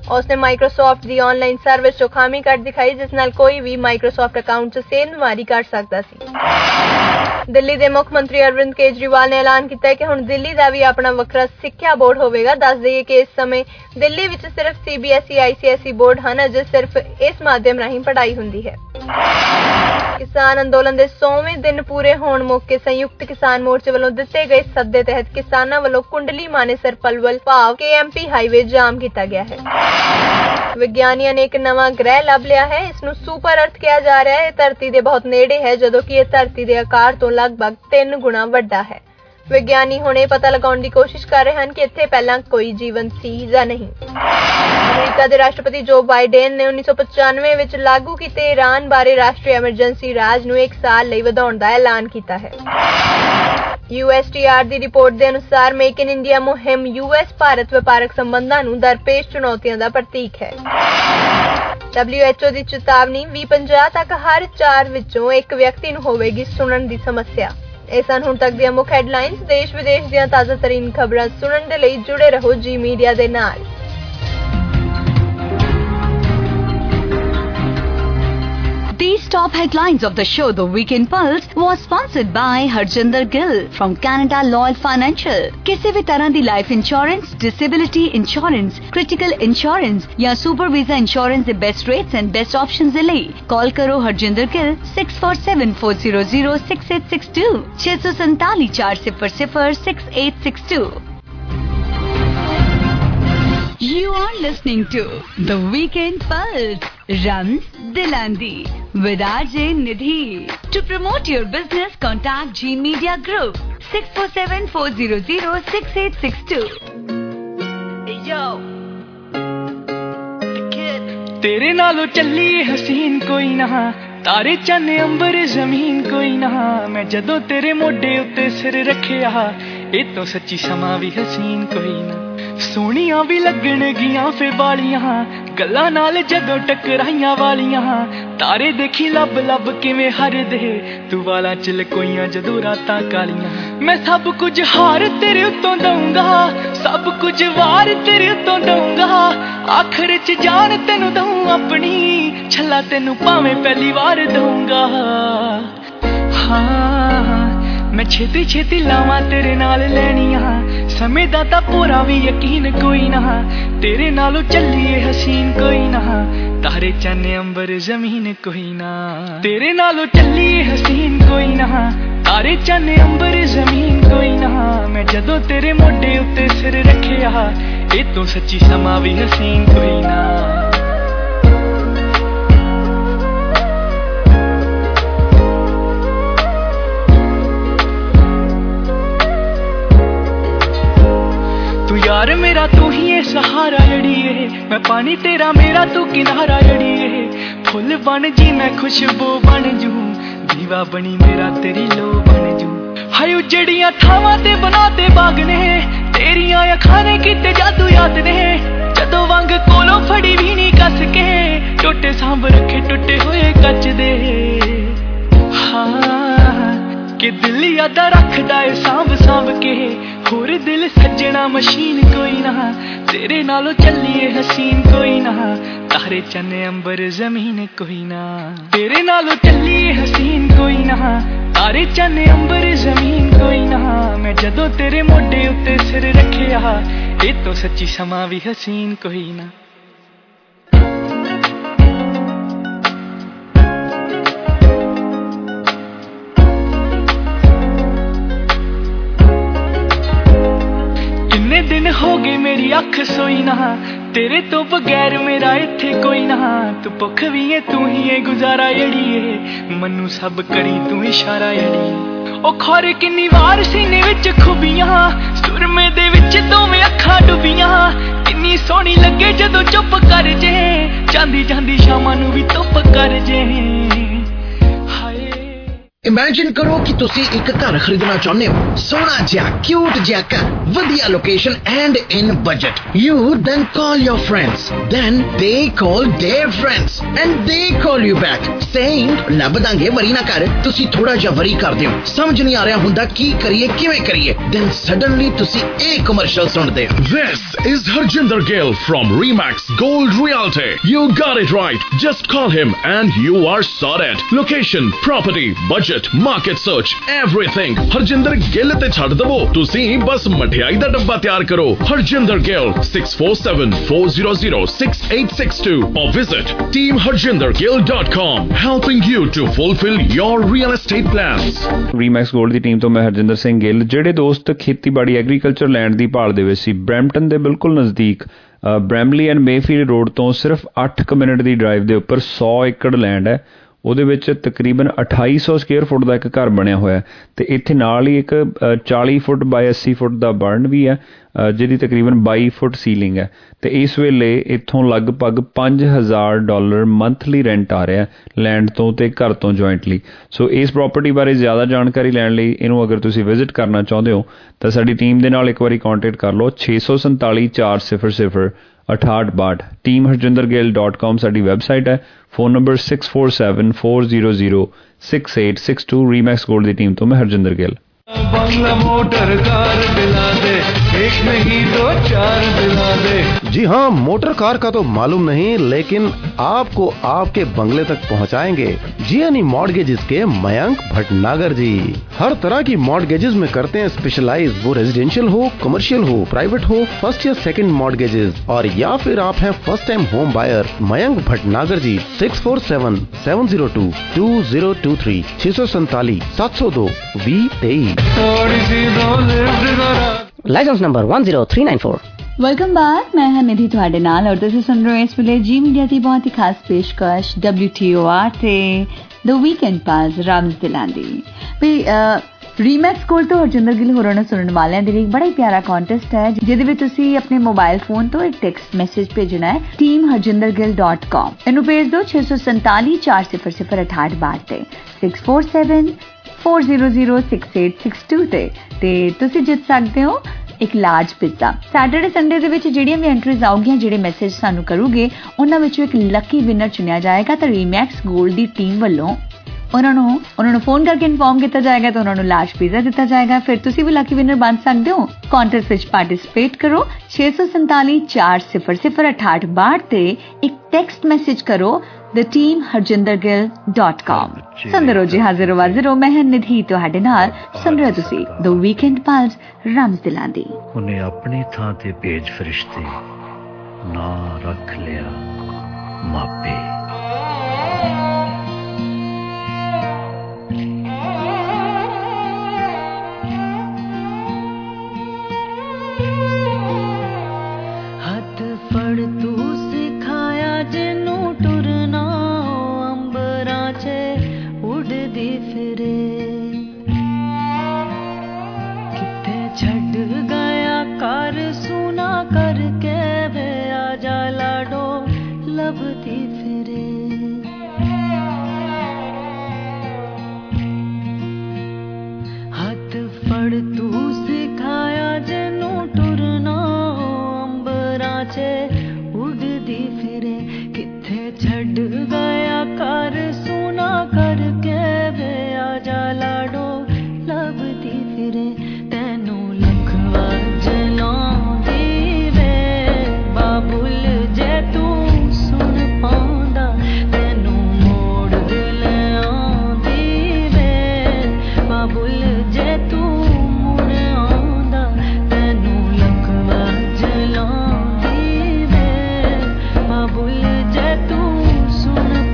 [SPEAKER 8] ਉਸਨੇ ਮਾਈਕਰੋਸਾਫਟ ਦੀ ਆਨਲਾਈਨ ਸਰਵਿਸ 'ਚੋਂ ਖਾਮੀ ਕੱਢ ਦਿਖਾਈ, ਜਿਸ ਨਾਲ ਕੋਈ ਵੀ ਮਾਈਕਰੋਸਾਫਟ ਅਕਾਊਂਟ 'ਚ ਸੇਂਧਮਾਰੀ ਕਰ ਸਕਦਾ ਸੀ। ਦਿੱਲੀ ਦੇ ਮੁੱਖ ਮੰਤਰੀ ਅਰਵਿੰਦ ਕੇਜਰੀਵਾਲ ਨੇ ਐਲਾਨ ਕੀਤਾ ਹੈ ਕਿ ਹੁਣ ਦਿੱਲੀ ਦਾ ਵੀ ਆਪਣਾ ਵੱਖਰਾ ਸਿੱਖਿਆ ਬੋਰਡ ਹੋਵੇਗਾ। ਦੱਸ ਦਈਏ ਕਿ ਇਸ ਸਮੇਂ ਦਿੱਲੀ ਵਿੱਚ ਸਿਰਫ CBSE ICSE ਬੋਰਡ ਹਨ, ਅਜੇ ਸਿਰਫ ਇਸ ਮਾਧਿਅਮ ਰਾਹੀਂ ਪੜ੍ਹਾਈ ਹੁੰਦੀ ਹੈ। ਕਿਸਾਨ ਅੰਦੋਲਨ ਦੇ 100ਵੇਂ ਦਿਨ ਪੂਰੇ ਹੋਣ ਮੌਕੇ ਸੰਯੁਕਤ ਕਿਸਾਨ ਮੋਰਚੇ ਵੱਲੋਂ ਦਿੱਤੇ ਗਏ ਸੱਦੇ ਤਹਿਤ ਕਿਸਾਨਾਂ ਵੱਲੋਂ ਕੁੰਡਲੀ ਮਾਨੇਸਰ ਪਲਵਲ ਭਾਵ KMP ਹਾਈਵੇ ਜਾਮ ਕੀਤਾ ਗਿਆ ਹੈ। ਵਿਗਿਆਨੀਆਂ ਨੇ ਇੱਕ ਨਵਾਂ ਗ੍ਰਹਿ ਲੱਭ ਲਿਆ ਹੈ। ਇਸ ਨੂੰ ਸੁਪਰ ਅਰਥ ਕਿਹਾ ਜਾ ਰਿਹਾ ਹੈ। ਇਹ ਧਰਤੀ ਦੇ ਬਹੁਤ ਨੇੜੇ ਹੈ, ਜਦੋਂ ਕਿ ਇਹ ਧਰਤੀ ਦੇ ਆਕਾਰ ਤੋਂ ਲਗਭਗ 3 ਗੁਣਾ ਵੱਡਾ ਹੈ। ਵਿਗਿਆਨੀ ਹੁਣ ਇਹ ਪਤਾ ਲਗਾਉਣ ਦੀ ਕੋਸ਼ਿਸ਼ ਕਰ ਰਹੇ ਹਨ ਕਿ ਇੱਥੇ ਪਹਿਲਾਂ ਕੋਈ ਜੀਵਨ ਸੀ ਜਾਂ ਨਹੀਂ। ਅਮਰੀਕਾ ਦੇ ਰਾਸ਼ਟਰਪਤੀ ਜੋ ਬਾਈਡਨ ਨੇ 1995 ਵਿੱਚ ਲਾਗੂ ਕੀਤੇ ਈਰਾਨ ਬਾਰੇ ਰਾਸ਼ਟਰੀ ਐਮਰਜੈਂਸੀ ਰਾਜ ਨੂੰ 1 ਸਾਲ ਲਈ ਵਧਾਉਣ ਦਾ ਐਲਾਨ ਕੀਤਾ ਹੈ। USTR ਦੀ ਰਿਪੋਰਟ ਦੇ ਅਨੁਸਾਰ ਮੇਕ ਇਨ ਇੰਡੀਆ ਮੁਹਿੰਮ US ਭਾਰਤ ਵਪਾਰਕ ਸੰਬੰਧਾਂ ਨੂੰ ਦਰਪੇਸ਼ ਚੁਣੌਤੀਆਂ ਦਾ ਪ੍ਰਤੀਕ ਹੈ। WHO ਦੀ ਚੇਤਾਵਨੀ 2050 ਤੱਕ ਹਰ 4 ਵਿੱਚੋਂ 1 ਵਿਅਕਤੀ ਨੂੰ ਹੋਵੇਗੀ ਸੁਣਨ ਦੀ ਸਮੱਸਿਆ। ਇਹ ਸਨ ਹੁਣ ਤੱਕ ਦੀਆਂ ਮੁੱਖ ਹੈਡਲਾਈਨਸ। ਦੇਸ਼ ਵਿਦੇਸ਼ ਦੀਆਂ ਤਾਜ਼ਾ ਤਰੀਨ ਖਬਰਾਂ ਸੁਣਨ ਦੇ ਲਈ ਜੁੜੇ ਰਹੋ ਜੀ ਮੀਡੀਆ ਦੇ ਨਾਲ।
[SPEAKER 2] These top headlines of the show, The Weekend Pulse, was sponsored by Harjinder Gill from Canada Lloyd Financial. ਕਿਸੇ ਵੀ ਤਰ੍ਹਾਂ ਦੀ life insurance, disability insurance, critical insurance ਜਾਂ ਸੁਪਰ ਵੀਜ਼ਾ ਇੰਸ਼ੋਰੈਂਸ ਦੇ best rates and best options ਦੇ ਲਈ ਕਾਲ ਕਰੋ Harjinder Gill 6474006862 647 400 6862। You are listening to The Weekend Pulse, runs Dilandi, with RJ Nidhi. To promote your business, contact G Media Group, 6474006862.
[SPEAKER 5] Hey yo, the kid. तेरे नालों चली हसीन कोई ना, तारे चन्न अंबर जमीन कोई ना। मैं जदों तेरे मोढे उत्ते सिर रखिया, ए तो सच्ची समा भी हसीन कोई ना। सोहणियां भी लगणगियां फे वालियां, गल्लां नाल जदों टकराइयां वालियां। तारे देखी लब लब किवें हरदे, तू वालां च लकोइयां जदों रातां कालियां। मैं सब कुछ हार तेरे उत्तों दऊंगा, सब कुछ वार तेरे उत्तों दऊंगा। आखिर च जान तैनूं दऊं अपनी, छल्ला तैनूं भावें पहली वार दूंगा। हाँ मैं छेती छेती लावां तेरे नाल लैनियां, समय दा तां पूरा भी यकीन कोई ना। तेरे नालों चलिए हसीन कोई ना, तारे चन्न अंबर जमीन कोई ना। तेरे नालों चलिए हसीन कोई ना, तारे चन्न अंबर जमीन कोई ना। मैं जदों तेरे मोढे उत्ते सिर रखिया, ए तो सच्ची समा भी हसीन कोई ना। यार मेरा तू ही है सहारा जड़िए, मैं पानी तेरा मेरा तू किनारा जड़िए। फुल बन जी मैं खुशबू बन जू, दीवा बनी मेरा तेरी लो बन जू। हाय उजड़ियां थावां ते बनाते बाग ने, तेरियां अखां ने कीते जादू याद ने। जदों वांग कोलों फड़ी भी नहीं कस के, टोटे सांभ रखे टुटे हुए कच दे। हाँ कि दिल यादा रखदा है सांभ सांभ के, होर दिल सज्जना मशीन कोई ना। तेरे नालों चलिए हसीन कोई ना, तारे चन्न अंबर जमीन कोई ना। तेरे नालों चलिए हसीन कोई ना, तारे चन्न अंबर जमीन कोई ना। मैं जदों तेरे मोढे उत्ते सिर रखिया, ए तो सच्ची समा भी हसीन कोई ना। दिन हो गए मेरी अख सोई ना, तेरे तो बगैर मेरा इत्थे कोई ना। तू भुख भी है तू ही है गुजारा जड़िए, मनु सब करी तू इशारा जड़िए। ओ खौर किन्नी वार सीने विच खुबियां, सुरमे दे विच दोवें अखां डुबियां। किन्नी सोहनी लगे जदों चुप कर जे, जांदी जांदी शामां नूं भी धुप कर जे।
[SPEAKER 9] ਇਮੇਜਿਨ ਕਰੋ ਕਿ ਤੁਸੀਂ ਇੱਕ ਘਰ ਖਰੀਦਣਾ ਚਾਹੁੰਦੇ ਹੋ, ਸੋਹਣਾ ਜਿਹਾ ਕਿਊਟ ਜਿਹਾ ਘਰ, ਵਧੀਆ location and in budget. You then call your friends, then they call there friends and ਦੇ ਕਾਲ ਯੂ ਬੈਕ ਸੇਇੰਗ ਲੱਭ ਦਾਂਗੇ ਵਰੀ ਨਾ ਕਰ। ਤੁਸੀਂ ਥੋੜਾ ਜਿਹਾ ਵਰੀ ਕਰਦੇ ਹੋ, ਸਮਝ ਨਹੀਂ ਆ ਰਿਹਾ ਹੁੰਦਾ ਕੀ ਕਰੀਏ ਕਿਵੇਂ ਕਰੀਏ, ਦੈਨ ਸਡਨਲੀ ਤੁਸੀਂ ਇਹ ਕਮਰਸ਼ੀਅਲ ਸੁਣਦੇ ਹੋ।
[SPEAKER 10] This is Harjinder Gill from Remax Gold Realty. You got it right. Just call him and you are sorted. Location, property, budget, market search, everything. Harjinder Gill te chhad davo, tusi bas ਮਠਿਆਈ ਦਾ ਡੱਬਾ ਤਿਆਰ ਕਰੋ। Harjinder Gill 6474006862 or visit teamharjindergill.com, helping you to fulfill your real estate plans.
[SPEAKER 7] Remax Gold ਦੀ ਟੀਮ ਤੋਂ ਮੈਂ ਹਰਜਿੰਦਰ ਸਿੰਘ ਗਿੱਲ। ਜਿਹੜੇ ਦੋਸਤ ਖੇਤੀਬਾੜੀ ਐਗਰੀਕਲਚਰ ਲੈਂਡ ਦੀ ਭਾਲ ਦੇ ਵਿੱਚ ਸੀ, ਬਰੈਂਪਟਨ ਦੇ ਬਿਲਕੁਲ ਨਜ਼ਦੀਕ ਬ੍ਰੈਮਲੀ ਐਂਡ ਮੇਫੀਲਡ ਰੋਡ ਤੋਂ ਸਿਰਫ 8 ਮਿੰਟ ਦੀ ਡਰਾਈਵ ਦੇ ਉੱਪਰ 100 ਏਕੜ ਲੈਂਡ ਹੈ। ਉਹਦੇ ਵਿੱਚ ਤਕਰੀਬਨ 2800 ਸਕੁਅਰ ਫੁੱਟ ਦਾ ਇੱਕ ਘਰ ਬਣਿਆ ਹੋਇਆ ਅਤੇ ਇੱਥੇ ਨਾਲ ਹੀ ਇੱਕ 40 ਫੁੱਟ ਬਾਏ 80 ਫੁੱਟ ਦਾ ਬਰਨ ਵੀ ਹੈ, ਜਿਹਦੀ ਤਕਰੀਬਨ 22 ਫੁੱਟ ਸੀਲਿੰਗ ਹੈ। ਅਤੇ ਇਸ ਵੇਲੇ ਇੱਥੋਂ ਲਗਭਗ $5000 ਮੰਥਲੀ ਰੈਂਟ ਆ ਰਿਹਾ ਲੈਂਡ ਤੋਂ ਅਤੇ ਘਰ ਤੋਂ ਜੁਆਇੰਟਲੀ। ਸੋ ਇਸ ਪ੍ਰੋਪਰਟੀ ਬਾਰੇ ਜ਼ਿਆਦਾ ਜਾਣਕਾਰੀ ਲੈਣ ਲਈ ਇਹਨੂੰ ਅਗਰ ਤੁਸੀਂ ਵਿਜ਼ਿਟ ਕਰਨਾ ਚਾਹੁੰਦੇ ਹੋ ਤਾਂ ਸਾਡੀ ਟੀਮ ਦੇ ਨਾਲ ਇੱਕ ਵਾਰੀ ਕੰਟੈਕਟ ਕਰ ਲਓ। 647 400 6862 teamharjindergill.com ਸਾਡੀ ਵੈਬਸਾਈਟ ਹੈ। Phone number 6474006862। ਰੀਮੈਕਸ ਗੋਲਡ ਦੀ ਟੀਮ ਤੋਂ ਮੈਂ ਹਰਜਿੰਦਰ ਗਿੱਲ।
[SPEAKER 11] बंगला मोटर कार दिला दे, एक नहीं दो चार दिला दे।
[SPEAKER 12] जी हाँ, मोटर कार का तो मालूम नहीं, लेकिन आपको आपके बंगले तक पहुँचाएंगे जीएनई मॉर्टगेजेस के मयंक भटनागर जी। हर तरह की मॉर्टगेजेस में करते हैं स्पेशलाइज, वो रेजिडेंशियल हो, कमर्शियल हो, प्राइवेट हो, फर्स्ट या सेकंड मॉर्टगेजेस, और या फिर आप हैं first time home buyer, Mayank Bhatnagar ji 6477022023 647 702 2023।
[SPEAKER 13] License number 10394।
[SPEAKER 4] Welcome back, ਮੈਂ ਹਾਂ ਨਿਧੀ ਤੁਹਾਡੇ ਨਾਲ ਔਰ ਤੁਸੀਂ ਸੁਣ ਰਹੇ ਹੋ ਇਸ ਵੇਲੇ ਜੀ ਮੀਡੀਆ ਦੀ ਬਹੁਤ ਹੀ ਖਾਸ ਪੇਸ਼ਕਸ਼ WTOR ਤੇ ਦ ਵੀਕਐਂਡ ਪਾਸ ਰਾਮਜ਼ ਦਿਲਾਂ ਦੀ। ਵੀ ਰੀਮੈਕਸ ਗੋਲਡ ਤੋਂ ਹਰਜਿੰਦਰ ਗਿੱਲ ਹੋਰਾਂ ਨੂੰ ਸੁਣਨ ਵਾਲਿਆਂ ਦੇ ਲਈ ਬੜਾ ਹੀ ਪਿਆਰਾ ਕੰਟੈਸਟ ਹੈ, ਜਿਹਦੇ ਵਿੱਚ ਤੁਸੀਂ ਆਪਣੇ ਮੋਬਾਈਲ ਫੋਨ ਤੋਂ ਇੱਕ ਟੈਕਸਟ ਮੈਸੇਜ ਭੇਜਣਾ ਹੈ teamharjindergill.com। ਇਹਨੂੰ ਭੇਜ ਦਿਓ 647 400 6862 ਤੇ 6474006862 ਤੇ ਤੁਸੀਂ ਜਿੱਤ ਸਕਦੇ ਹੋ ਇੱਕ ਲਾਰਜ ਪਿਜ਼ਾ। ਸੈਟਰਡੇ ਸੰਡੇ ਦੇ ਵਿੱਚ ਜਿਹੜੀਆਂ ਵੀ ਐਂਟਰੀਜ਼ ਆਉਗੀਆਂ, ਜਿਹੜੇ ਮੈਸੇਜ ਸਾਨੂੰ ਕਰੋਗੇ, ਉਹਨਾਂ ਵਿੱਚੋਂ ਇੱਕ ਲੱਕੀ ਵਿਨਰ ਚੁਣਿਆ ਜਾਏਗਾ ਤਾਂ ਰੀਮੈਕਸ ਗੋਲਡ ਦੀ ਟੀਮ ਵੱਲੋਂ ਉਹਨਾਂ ਨੂੰ ਫੋਨ ਕਰਕੇ ਇਨਫੋਰਮ ਕੀਤਾ ਜਾਏਗਾ ਤਾਂ ਉਹਨਾਂ ਨੂੰ ਲਾਰਜ ਪੀਜ਼ਾ ਦਿੱਤਾ ਜਾਏਗਾ। ਫਿਰ ਤੁਸੀਂ ਵੀ ਲੱਕੀ ਵਿਨਰ ਬਣ ਸਕਦੇ ਹੋ। ਕੰਟੈਸਟ ਵਿੱਚ ਪਾਰਟਿਸਿਪੇਟ ਕਰੋ 647 400 6862 ਤੇ ਇੱਕ ਟੈਕਸਟ ਮੈਸੇਜ ਕਰੋ theteamharjindergill.com। ਸੁਣਦੇ ਰਹੋ ਜੀ ਹਾਜ਼ਰ ਵਾਜ਼ਰ, ਮੈਂ ਹਾਂ ਨਿਧੀ ਤੁਹਾਡੇ ਨਾਲ। ਸੁਣ ਰਹੇ ਤੁਸੀਂ ਦ ਵੀਕਐਂਡ ਪਲਸ ਰਾਮਜ਼ ਦਿਲਾਂ ਦੀ।
[SPEAKER 14] ਉਹਨੇ ਆਪਣੀ ਥਾਂ ਤੇ ਭੇਜ ਫਰਿਸ਼ਤੇ, ਨਾ ਰੱਖ ਲਿਆ ਮਾਪੇ।
[SPEAKER 6] ਹੱਥ ਫੜ ਤੂੰ ਸਿਖਾਇਆ ਜਿਹਨੂੰ ਟੁਰਨਾ, ਅੰਬਰਾਂ 'ਚ ਉੱਡਦੀ ਫਿਰੇ, ਕਿੱਥੇ ਛੱਡ ਗਿਆ ਘਰ ਸੁਨਾ ਕਰਕੇ ਵੇ ਆ ਜਾ ਲਾਡੋ ਲੱਭਦੀ ਫਿਰੇ। ਹੱਥ ਫੜ ਤੂੰ ਸਿਖਾਇਆ ਜਿਹਨੂੰ ਟੁਰਨਾ, ਅੰਬਰਾਂ 'ਚ ਉੱਡਦੀ ਫਿਰੇ, ਕਿੱਥੇ ਛੱਡ ਗਿਆ ਘਰ ਸੁਨਾ ਕਰਕੇ ਵੇ ਆ ਜਾ ਲਾਡੋ ਲੱਭਦੀ ਫਿਰੇ। ਤੈਨੂੰ ਲਖਵਾ ਜਲਾਉਂਦੀ ਵੇ ਬਾਬੁਲ ਜੇ ਤੂੰ ਸੁਣ ਪਾਉਂਦਾ, ਤੈਨੂੰ ਮੋੜ ਲਿਆਉਂਦੀ ਵੇ ਬਾਬੁਲ ਜੇ ਤੂੰ ਮੁੜ ਆਉਂਦਾ, ਤੈਨੂੰ ਲਖਵਾ ਜਲਾਉਂਦੀ ਵੇ ਬਾਬੁਲ ਜੇ ਤੂੰ ਸੁਣ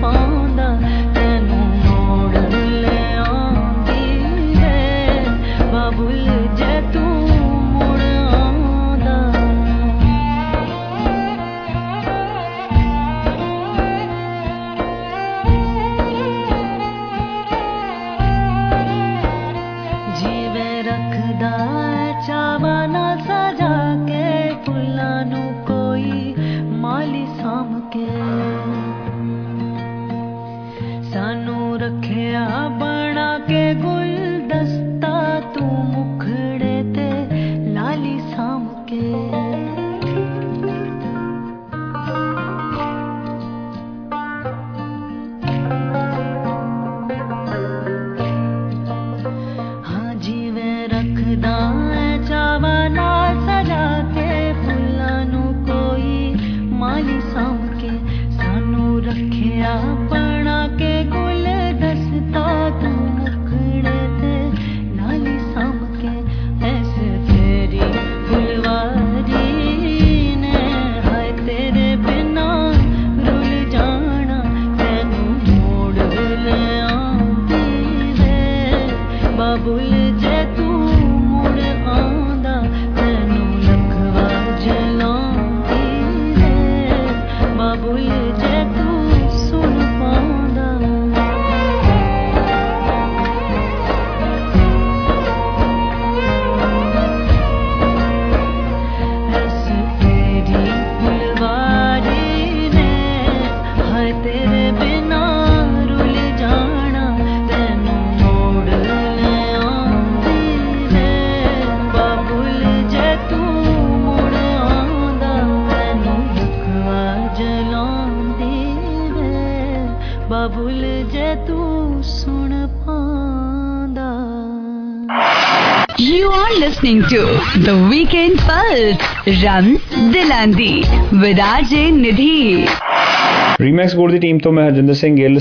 [SPEAKER 6] रखिया बना के गुल दसता तू मुखड़े ते नाली साम के ऐसे तेरी फुलवारी ने हाय तेरे बिना रुल जाना तैनू मोड़ ले आंदी वे बाबुल जे तू मुड़ आंदा तैनू लखवा जलांदी वे बाबुल जे तू सुन पांदा ऐस तेरी फुलवारी ने हाय तेरे बिना रुल जाना तैनू मोड़ ले आंदी वे बाबुल जे तू मुड़ आंदा तैनू लखवा जलांदी वे बाबुल जे तू सुन पांदा
[SPEAKER 2] You are listening to The Weekend Pulse, Rams Dilandi, with RJ Nidhi.
[SPEAKER 7] Remax Gold ਦੀ ਟੀਮ ਤੋਂ ਮੈਂ ਹਰਜਿੰਦਰ ਸਿੰਘ ਗਿੱਲ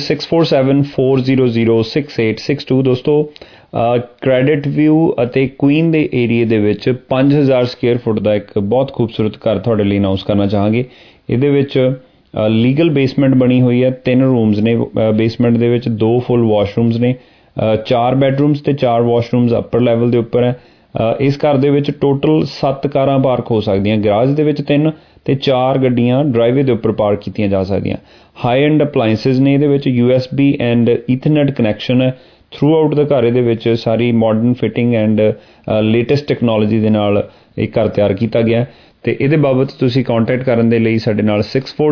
[SPEAKER 7] 6474006862 ਦੋਸਤੋ ਕ੍ਰੈਡਿਟ ਵਿਊ ਅਤੇ ਕੁਈਨ ਦੇ ਏਰੀਏ ਦੇ ਵਿੱਚ 5000 ਸਕੁਅਰ ਫੁੱਟ ਦਾ ਇੱਕ ਬਹੁਤ ਖੂਬਸੂਰਤ ਘਰ ਤੁਹਾਡੇ ਲਈ ਅਨਾਉਂਸ ਕਰਨਾ ਚਾਹਾਂਗੇ। ਇਹਦੇ ਵਿੱਚ ਲੀਗਲ ਬੇਸਮੈਂਟ ਬਣੀ ਹੋਈ ਹੈ, 3 ਰੂਮਸ ਨੇ ਬੇਸਮੈਂਟ ਦੇ ਵਿੱਚ, 2 ਫੁੱਲ ਵਾਸ਼ਰੂਮਸ ਨੇ, 4 ਬੈਡਰੂਮਸ ਤੇ 4 ਵਾਸ਼ਰੂਮਸ ਅੱਪਰ ਲੈਵਲ ਦੇ ਉੱਪਰ ਹੈ। ਇਸ ਘਰ ਦੇ ਵਿੱਚ ਟੋਟਲ 7 ਕਾਰਾਂ ਪਾਰਕ ਹੋ ਸਕਦੀਆਂ, ਗਰਾਜ ਦੇ ਵਿੱਚ 3 ਤੇ 4 ਗੱਡੀਆਂ ਡਰਾਈਵੇ ਦੇ ਉੱਪਰ ਪਾਰਕ ਕੀਤੀਆਂ ਜਾ ਸਕਦੀਆਂ। ਹਾਈ ਐਂਡ ਅਪਲਾਈਐਂਸਿਸ ਨੇ ਇਹਦੇ ਵਿੱਚ, USB ਐਂਡ ਈਥਰਨੈਟ ਕਨੈਕਸ਼ਨ ਹੈ ਥਰੂ ਆਊਟ ਦਾ ਘਰ। ਇਹਦੇ ਵਿੱਚ ਸਾਰੀ modern fitting and latest technology ਦੇ ਨਾਲ ਇਹ ਘਰ ਤਿਆਰ ਕੀਤਾ ਗਿਆ। ਤੇ ਇਹਦੇ ਬਾਬਤ ਤੁਸੀਂ ਕੰਟੈਕਟ ਕਰਨ ਦੇ ਲਈ ਸਾਡੇ ਨਾਲ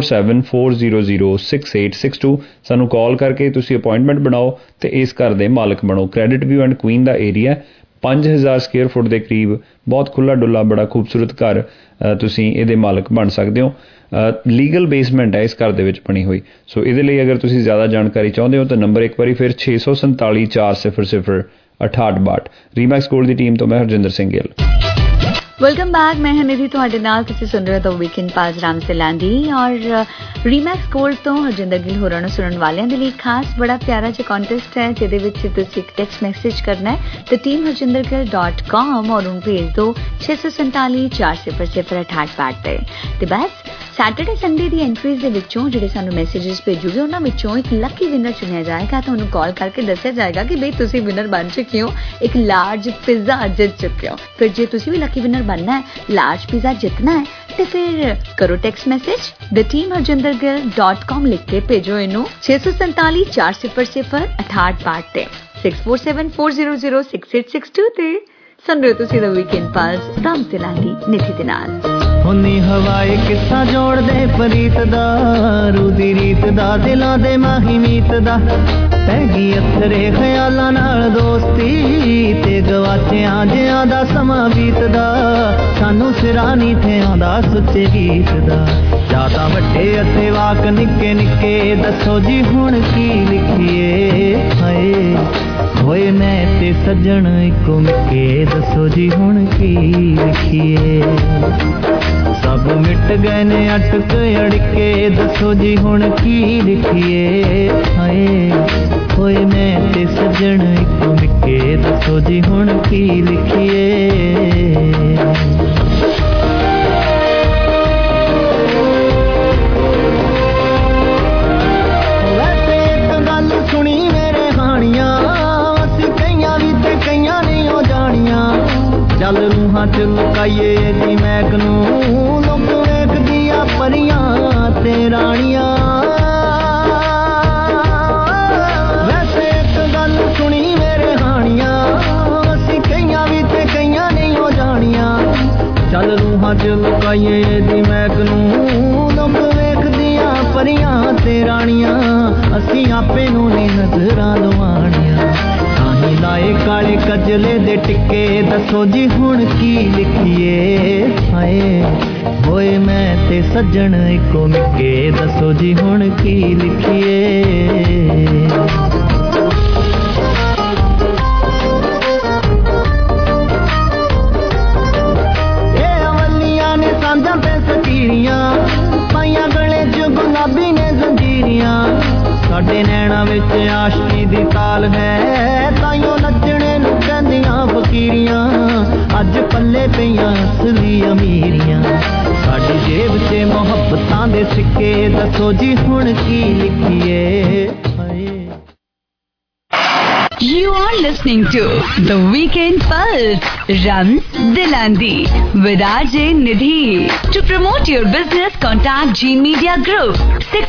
[SPEAKER 7] 6474006862 ਸਾਨੂੰ ਕਾਲ ਕਰਕੇ ਤੁਸੀਂ ਅਪਾਇੰਟਮੈਂਟ ਬਣਾਓ ਤੇ ਇਸ ਘਰ ਦੇ ਮਾਲਕ ਬਣੋ। ਕ੍ਰੈਡਿਟ ਵਿਊ ਐਂਡ ਕੁਈਨ ਦਾ ਏਰੀਆ 5000 ਸਕੁਅਰ ਫੁੱਟ ਦੇ ਕਰੀਬ, ਬਹੁਤ ਖੁੱਲਾ ਡੁੱਲਾ ਬੜਾ ਖੂਬਸੂਰਤ ਘਰ, ਤੁਸੀਂ ਇਹਦੇ ਮਾਲਕ ਬਣ ਸਕਦੇ ਹੋ। ਲੀਗਲ ਬੇਸਮੈਂਟ ਹੈ ਇਸ ਘਰ ਦੇ ਵਿੱਚ ਬਣੀ ਹੋਈ। ਸੋ ਇਹਦੇ ਲਈ ਅਗਰ ਤੁਸੀਂ ਜ਼ਿਆਦਾ ਜਾਣਕਾਰੀ ਚਾਹੁੰਦੇ ਹੋ ਤਾਂ ਨੰਬਰ ਇੱਕ ਵਾਰੀ ਫਿਰ 6474006862। ਰੀਮੈਕਸ ਗੋਲਡ ਦੀ ਟੀਮ ਤੋਂ ਮੈਂ ਹਰਜਿੰਦਰ ਸਿੰਘ ਗਿੱਲ।
[SPEAKER 2] Welcome back. मैं निधि ਤੁਹਾਡੇ ਨਾਲ, ਤੁਸੀਂ ਸੁਣ ਰਹੇ ਹੋ ਦ ਵੀਕਐਂਡ ਪਾਸ ਰਾਮ ਸਿਲਾਂਦੀ ਔਰ ਰੀਮੈਕਸ ਗੋਲਡ ਤੋਂ ਹਰਜਿੰਦਰ ਗਿੱਲ ਹੋਰਾਂ ਨੂੰ ਸੁਣਨ ਵਾਲਿਆਂ ਦੇ ਲਈ ਖਾਸ ਬੜਾ ਪਿਆਰਾ ਜਿਹਾ ਕੰਟੈਸਟ ਹੈ ਜਿਹਦੇ ਵਿੱਚ ਤੁਸੀਂ ਇੱਕ ਟੈਕਸਟ ਮੈਸੇਜ ਕਰਨਾ ਹੈ ਤੇ teamharjindergill.com ਔਰ ਉਹਨੂੰ ਭੇਜ ਦਿਓ 6474006862 ਤੇ ਬਸ ਸੈਟਰਡੇ ਸੰਡੇ ਦੀ ਐਂਟਰੀਜ਼ ਦੇ ਵਿੱਚੋਂ ਜਿਹੜੇ ਸਾਨੂੰ ਮੈਸੇजेस ਭੇਜੋਗੇ ਉਹਨਾਂ ਵਿੱਚੋਂ ਇੱਕ ਲੱਕੀ ਵਿਨਰ ਚੁਣਿਆ ਜਾਏਗਾ। ਤੁਹਾਨੂੰ ਕਾਲ ਕਰਕੇ ਦੱਸਿਆ ਜਾਏਗਾ ਕਿ ਬਈ ਤੁਸੀਂ ਵਿਨਰ ਬਣ ਚੁੱਕੇ ਹੋ, ਇੱਕ ਲਾਰਜ ਪਿਜ਼ਾ ਜਿੱਤ ਚੁੱਕੇ ਹੋ। ਫਿਰ ਜੇ ਤੁਸੀਂ ਵੀ ਲੱਕੀ ਵਿਨਰ बनना है, लार्ज पिज्जा जितना है तो फिर करो टेक्स्ट मैसेज theteamharjindergill.com लिख के भेजो इनू 6474006862 ते 6474006862 ते सुन रहे हो तुसी द वीकेंड पास राम सिलांदी निधि दे नाल।
[SPEAKER 6] होनी हवाए किस्सा जोड़ दे प्रीत दा रूदी रीत दा दिलां दे माही मीत दा पैगी अथरे ख्यालां नाल दोस्ती ते गवाचियां जियां दा समां बीतदा सानू सिरानी थे आंदा सुच्चे गीत दा ज्यादा वड्डे अते वाक निक्के निक्के दसो जी हुण की लिखिए हाय होए मैं ते सज्जन इको मिके दसो जी हुण की लिखिए सब मिट गए ने अटक अड़के दसो जी हुण की लिखिए हाय होए मैं ते सज्जन इको मिके दसो जी हुण की लिखिए। वैसे एक गल सुनी मेरे हानियां असी कईयां भी ते कईयां नहीं हो जानियां चल रूहां च लुकाइए जी मैक नूं लोक वेखदियां परियां ते राणियां। वैसे एक गल सुनी मेरे हानियां असी कईयां भी ते कईयां नहीं हो जानियां चल रूहां च लुकाइए जी मैक नूं लोक वेखदियां परियां ते राणियां असी आपे नूं नहीं नजरां लवाणियां ताहीं लाए काले कजले दे टिक्के दसो जी हुण की लिखिए हाय होए मैं ते सज्जन इको मिके दसो जी हुण की लिखिए। सांझां ते सकीरियां पाइयां गले च गुलाबी ने जंजीरियां साडे नैना विच आशकी दी ताल है ताइयों नचने नूं कहंदियां फकीरियां अज पल्ले पईयां असली अमीरियां साडी जेब च मोहब्बतां दे सिक्के दसो जी हुण की लिखिए
[SPEAKER 2] You are listening to The Weekend Pulse, Rams Dilandi, with RJ Nidhi. To promote your business, contact G Media Group,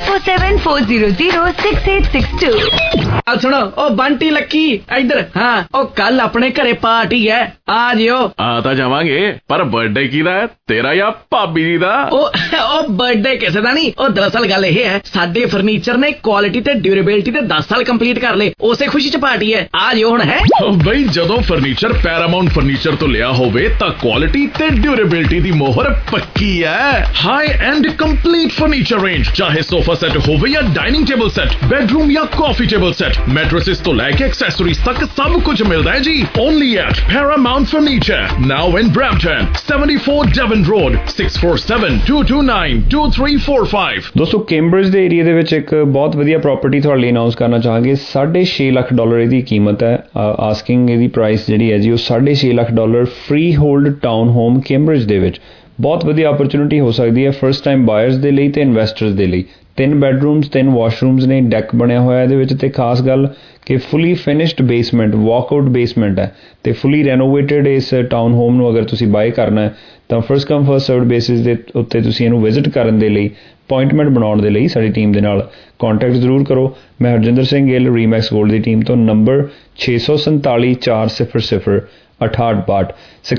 [SPEAKER 2] 647-400-6862.
[SPEAKER 9] सुनो ओ बंटी लक्की इधर हाँ ओ कल अपने घरे पार्टी है आ जियो
[SPEAKER 10] आता जावांगे पर बर्थडे कीदा है तेरा या भाभी जी दा
[SPEAKER 9] ओ बर्थडे किसे दा नहीं ओ दरअसल गल ये है साडे फर्नीचर ने क्वालिटी ते ड्यूरेबिलिटी ते 10 साल कंप्लीट कर ले उसे खुशी च पार्टी है आ जियो हुण है
[SPEAKER 10] बई जदों फर्नीचर पैरामाउंट फर्नीचर तो लिया होवे तां क्वालिटी ते ड्यूरेबिलिटी दी मोहर पक्की है high end complete furniture range चाहे सोफा सेट होवे या डाइनिंग टेबल सेट बेडरूम या कॉफी टेबल सेट मैट्रेसेस तो लेके एक्सेसरीज तक सब कुछ मिलता है जी only at Paramount Furniture now in Brampton 74 Devon Road 6472292345
[SPEAKER 7] दोस्तों कैम्ब्रिज ਦੇ ਏਰੀਆ ਦੇ ਵਿੱਚ ਇੱਕ ਬਹੁਤ ਵਧੀਆ ਪ੍ਰਾਪਰਟੀ ਤੁਹਾਡੇ ਲਈ ਅਨਾਉਂਸ ਕਰਨਾ ਚਾਹਾਂਗੇ $6.5 ਲੱਖ ਇਹਦੀ ਕੀਮਤ ਹੈ ਆਸਕਿੰਗ ਇਹਦੀ ਪ੍ਰਾਈਸ ਜਿਹੜੀ ਹੈ ਜੀ ਉਹ $6.5 lakh freehold town home Cambridge ਦੇ ਵਿੱਚ ਬਹੁਤ ਵਧੀਆ ਓਪਰਚੁਨਿਟੀ ਹੋ ਸਕਦੀ ਹੈ ਫਰਸਟ ਟਾਈਮ ਬਾਇਰਸ ਦੇ ਲਈ ਤੇ ਇਨਵੈਸਟਰਸ ਦੇ ਲਈ 3 ਬੈਡਰੂਮਸ 3 ਵਾਸ਼ਰੂਮਸ ਨੇ ਡੈਕ ਬਣਿਆ ਹੋਇਆ ਇਹਦੇ ਵਿੱਚ ਤੇ ਖਾਸ ਗੱਲ ਕਿ fully finished basement walkout basement ਹੈ ਤੇ ਫੁੱਲੀ ਰੈਨੋਵੇਟਡ ਇਸ ਟਾਊਨ ਹੋਮ ਨੂੰ ਅਗਰ ਤੁਸੀਂ ਬਾਏ ਕਰਨਾ ਹੈ ਤਾਂ first come first served basis ਦੇ ਉੱਤੇ ਤੁਸੀਂ ਇਹਨੂੰ ਵਿਜ਼ਿਟ ਕਰਨ ਦੇ ਲਈ ਅਪਾਇੰਟਮੈਂਟ ਬਣਾਉਣ ਦੇ ਲਈ ਸਾਡੀ ਟੀਮ ਦੇ ਨਾਲ ਕੰਟੈਕਟ ਜ਼ਰੂਰ ਕਰੋ ਮੈਂ ਹਰਜਿੰਦਰ ਸਿੰਘ ਗਿੱਲ ਰੀਮੈਕਸ ਗੋਲਡ ਦੀ ਟੀਮ ਤੋਂ ਨੰਬਰ 647400 6862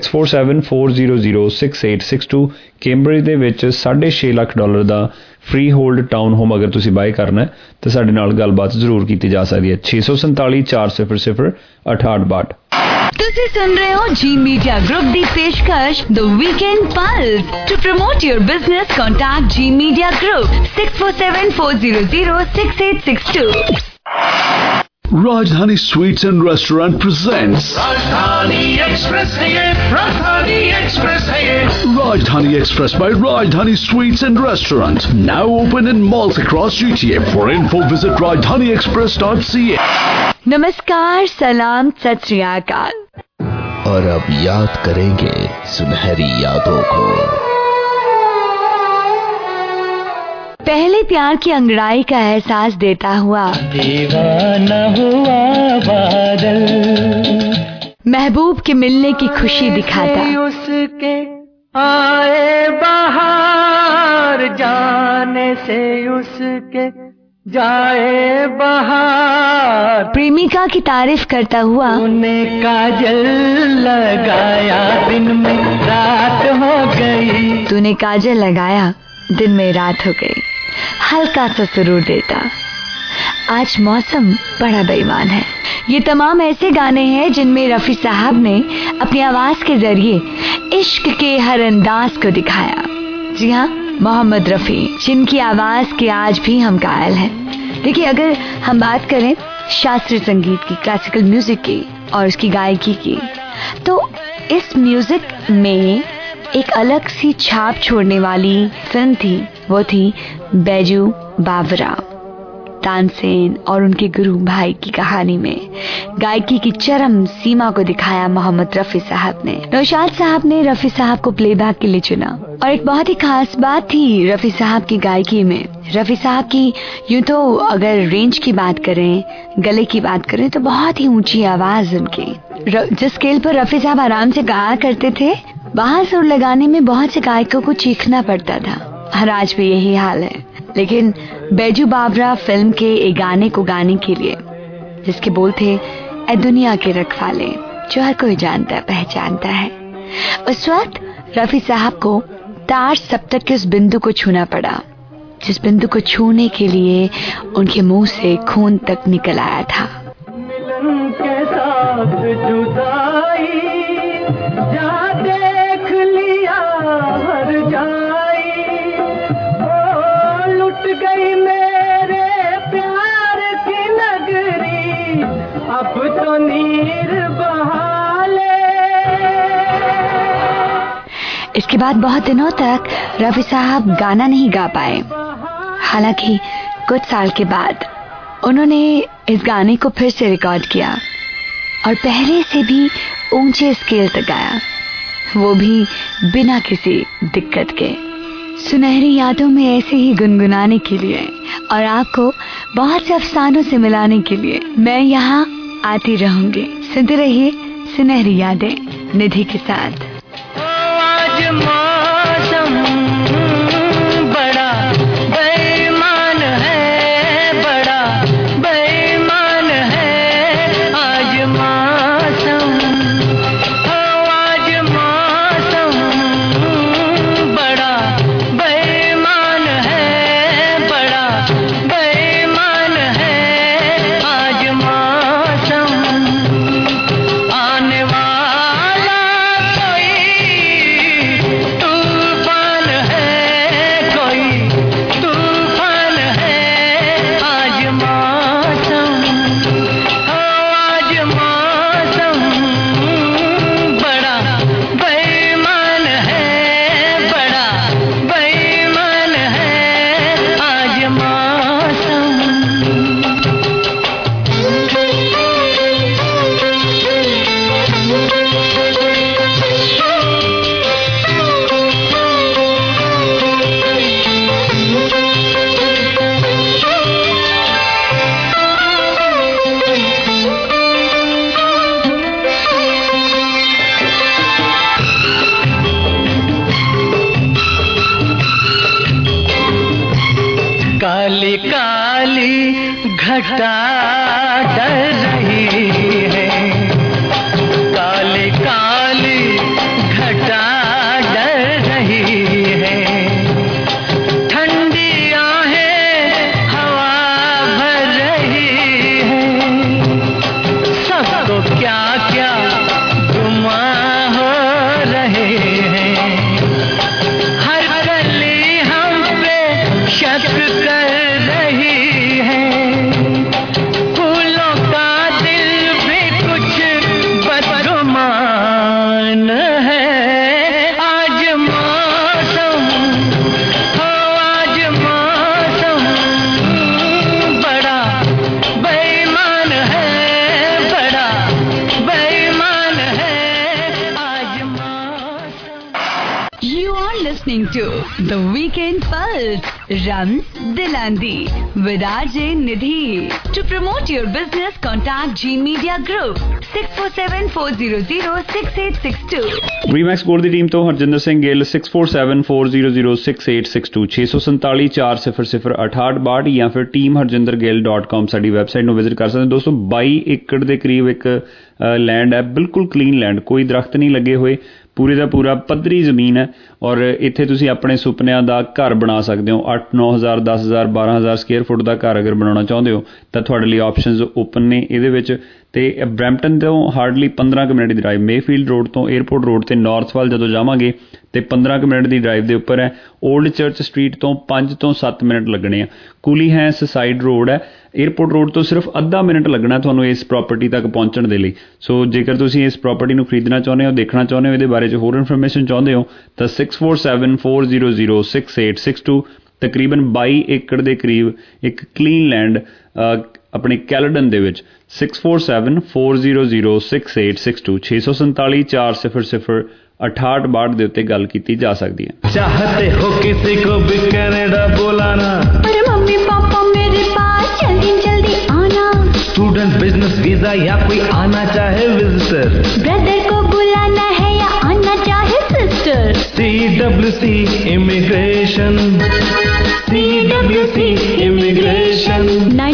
[SPEAKER 7] 6474006862 ਕੈਂਬਰਿਜ ਦੇ ਵਿੱਚ $6.5 ਲੱਖ ਦਾ ਫ੍ਰੀ ਹੋਲਡ ਟਾਊਨ ਹੋਮ ਅਗਰ ਤੁਸੀਂ ਬਾਏ ਕਰਨਾ ਹੈ ਤਾਂ ਸਾਡੇ ਨਾਲ ਗੱਲਬਾਤ ਜ਼ਰੂਰ ਕੀਤੀ ਜਾ ਸਕਦੀ ਹੈ 647400 6862
[SPEAKER 2] ਤੁਸੀਂ ਸੁਣ ਰਹੇ ਹੋ ਜੀ ਮੀਡੀਆ ਗਰੁੱਪ ਦੀ ਪੇਸ਼ਕਸ਼ the weekend pulse to promote your business contact G Media Group 6474006862
[SPEAKER 15] Rajdhani Sweets and Restaurant presents
[SPEAKER 5] Rajdhani Express hai ye, Rajdhani Express hai ye.
[SPEAKER 15] Rajdhani Express by Rajdhani Sweets and Restaurant, now open in malls across GTA. For info visit rajdhaniexpress.ca.
[SPEAKER 2] नमस्कार सलाम सत श्री अकाल
[SPEAKER 16] और अब याद करेंगे सुनहरी यादों को
[SPEAKER 2] पहले प्यार की अंगड़ाई का एहसास देता हुआ
[SPEAKER 6] दीवाना हुआ बादल
[SPEAKER 2] महबूब के मिलने की खुशी दिखाता
[SPEAKER 6] उसके आए बाहर जाने से उसके जाए बाहर
[SPEAKER 2] प्रेमिका की तारीफ करता हुआ
[SPEAKER 6] तूने काजल लगाया दिन में रात हो गई
[SPEAKER 2] तूने काजल लगाया दिन में रात हो गई हल्का सा सुरूर देता आज मौसम बड़ा बेईमान है। ये तमाम ऐसे गाने हैं जिनमें रफी साहब ने अपनी आवाज के जरिए इश्क के हर अंदाज को दिखाया। जी हाँ, मोहम्मद रफी जिनकी आवाज के आज भी हम कायल हैं। देखिए अगर हम बात करें शास्त्रीय संगीत की क्लासिकल म्यूजिक की और उसकी गायकी की तो इस म्यूजिक में एक अलग सी छाप छोड़ने वाली फिल्म थी वो थी बैजू बावरा। तानसेन और उनके गुरु भाई की कहानी में गायकी की चरम सीमा को दिखाया मोहम्मद रफी साहब ने। नौशाद साहब ने रफी साहब को प्लेबैक के लिए चुना और एक बहुत ही खास बात थी रफी साहब की गायकी में। रफी साहब की यूं तो अगर रेंज की बात करें गले की बात करें तो बहुत ही ऊंची आवाज उनकी। जिस स्केल पर रफी साहब आराम से गाया करते थे वहाँ सुर लगाने में बहुत से गायकों को चीखना पड़ता था और आज भी यही हाल है। लेकिन बैजू बावरा फिल्म के एक गाने को गाने के लिए जिसके बोल थे ए दुनिया के रखवाले जो हर कोई जानता पहचानता है, उस वक्त रफी साहब को तार सप्तक के उस बिंदु को छूना पड़ा जिस बिंदु को छूने के लिए उनके मुंह से खून तक निकल आया था।
[SPEAKER 6] मिलन के साथ जुदाई जा देख लिया हर जाई लुट गई मेरे प्यार की नगरी अब तो नीर बहाले।
[SPEAKER 2] इसके बाद बहुत दिनों तक रफी साहब गाना नहीं गा पाए। हालांकि कुछ साल के बाद उन्होंने इस गाने को फिर से रिकॉर्ड किया और पहले से भी ऊंचे स्केल तक गाया, वो भी बिना किसी दिक्कत के। सुनहरी यादों में ऐसे ही गुनगुनाने के लिए और आपको बहुत से अफसानों से मिलाने के लिए मैं यहाँ आती रहूंगी। सुनते रहिए सुनहरी यादें निधि के साथ।
[SPEAKER 5] आज मौसम बड़ा बेईमान है, बड़ा बेईमान है आज मौसम। आज मौसम बड़ा बेईमान है, बड़ा बेईमान है आज मौसम। आने वाला तूफान है, कोई तूफान है आज मौसम। आज मौसम बड़ा बेईमान है, बड़ा बेईमान है आज मौसम। काली काली घटा डर रही है, काली काली घटा डर रही है। ठंडी आहें हवा भर रही है, सबको क्या क्या गुमां हो रहे हैं। हर कली हम पे शक कर रही है, फूलों का दिल भी कुछ बदगुमान है आज मौसम। हो आज मौसम बड़ा बेईमान है, बड़ा बेईमान है आज मौसम।
[SPEAKER 2] You are listening to The Weekend Pulse, Rams Dilandi with RJ Nidhi. To promote your business, contact Gene Media Group 6474006862.
[SPEAKER 7] Remax Gold ਦੀ ਟੀਮ ਤੋਂ ਹਰਜਿੰਦਰ ਸਿੰਘ ਗਿੱਲ 6474006862 647 400 6862 ਜਾਂ ਫਿਰ teamharjindergill.com ਸਾਡੀ ਵੈਬਸਾਈਟ ਨੂੰ ਵਿਜ਼ਿਟ ਕਰ ਸਕਦੇ ਹੋ। ਦੋਸਤੋ 22 ਏਕੜ ਦੇ ਕਰੀਬ ਇੱਕ ਲੈਂਡ ਹੈ, ਬਿਲਕੁਲ ਕਲੀਨ ਲੈਂਡ, ਕੋਈ ਦਰਖਤ ਨਹੀਂ ਲੱਗੇ ਹੋਏ, ਪੂਰੇ ਦਾ ਪੂਰਾ ਪੱਧਰੀ ਜ਼ਮੀਨ ਹੈ ਔਰ ਇੱਥੇ ਤੁਸੀਂ ਆਪਣੇ ਸੁਪਨਿਆਂ ਦਾ ਘਰ ਬਣਾ ਸਕਦੇ ਹੋ। 8-9 ਹਜ਼ਾਰ 10 ਹਜ਼ਾਰ 12 ਹਜ਼ਾਰ ਸਕੁਅਰ ਫੁੱਟ ਦਾ ਘਰ ਅਗਰ ਬਣਾਉਣਾ ਚਾਹੁੰਦੇ ਹੋ ਤਾਂ ਤੁਹਾਡੇ ਲਈ ਆਪਸ਼ਨਸ ਓਪਨ ਨੇ ਇਹਦੇ ਵਿੱਚ। ਤੇ ਬਰੈਂਪਟਨ ਤੋਂ ਹਾਰਡਲੀ 15 ਕੁ ਮਿੰਟ ਦੀ ਡਰਾਈਵ, ਮੇਫੀਲਡ ਰੋਡ ਤੋਂ ਏਅਰਪੋਰਟ ਰੋਡ ਤੇ ਨਾਰਥ ਵੱਲ ਜਦੋਂ ਜਾਵਾਂਗੇ ਤੇ 15 ਕੁ ਮਿੰਟ ਦੀ ਡਰਾਈਵ ਦੇ ਉੱਪਰ ਹੈ। ਓਲਡ ਚਰਚ ਸਟਰੀਟ ਤੋਂ 5 ਤੋਂ 7 ਮਿੰਟ ਲੱਗਣੇ ਆ। ਕੂਲੀ ਹੈਂਸ ਸਾਈਡ ਰੋਡ ਹੈ, ਏਅਰਪੋਰਟ ਰੋਡ ਤੋਂ ਸਿਰਫ ਅੱਧਾ ਮਿੰਟ ਲੱਗਣਾ ਤੁਹਾਨੂੰ ਇਸ ਪ੍ਰੋਪਰਟੀ ਤੱਕ ਪਹੁੰਚਣ ਦੇ ਲਈ। ਸੋ ਜੇਕਰ ਤੁਸੀਂ ਇਸ ਪ੍ਰੋਪਰਟੀ ਨੂੰ ਖਰੀਦਣਾ ਚਾਹੁੰਦੇ ਹੋ, ਦੇਖਣਾ ਚਾਹੁੰਦੇ ਹੋ, ਇਹਦੇ ਬਾਰੇ 'ਚ ਹੋਰ ਇਨਫੋਰਮੇਸ਼ਨ ਚਾਹੁੰਦੇ ਹੋ ਤਾਂ 6474006862 ਤਕਰੀਬਨ 22 ਏਕੜ ਦੇ ਕਰੀਬ ਇੱਕ ਕਲੀਨ ਲੈਂਡ ਆਪਣੇ ਕੈਲਡਨ ਦੇ ਵਿੱਚ 6474006862 647 400 6862 ਦੇ ਉੱਤੇ ਗੱਲ ਕੀਤੀ ਜਾ ਸਕਦੀ ਹੈ।
[SPEAKER 11] चाहते हो किसी को भी कनाडा बुलाना,
[SPEAKER 4] अरे मम्मी पापा मेरे पास जल्दी जल्दी आना।
[SPEAKER 11] स्टूडेंट, बिजनेस वीजा या कोई आना चाहे विजिटर,
[SPEAKER 4] ब्रदर को बुलाना है या आना चाहे sister.
[SPEAKER 11] CWC immigration, CWC immigration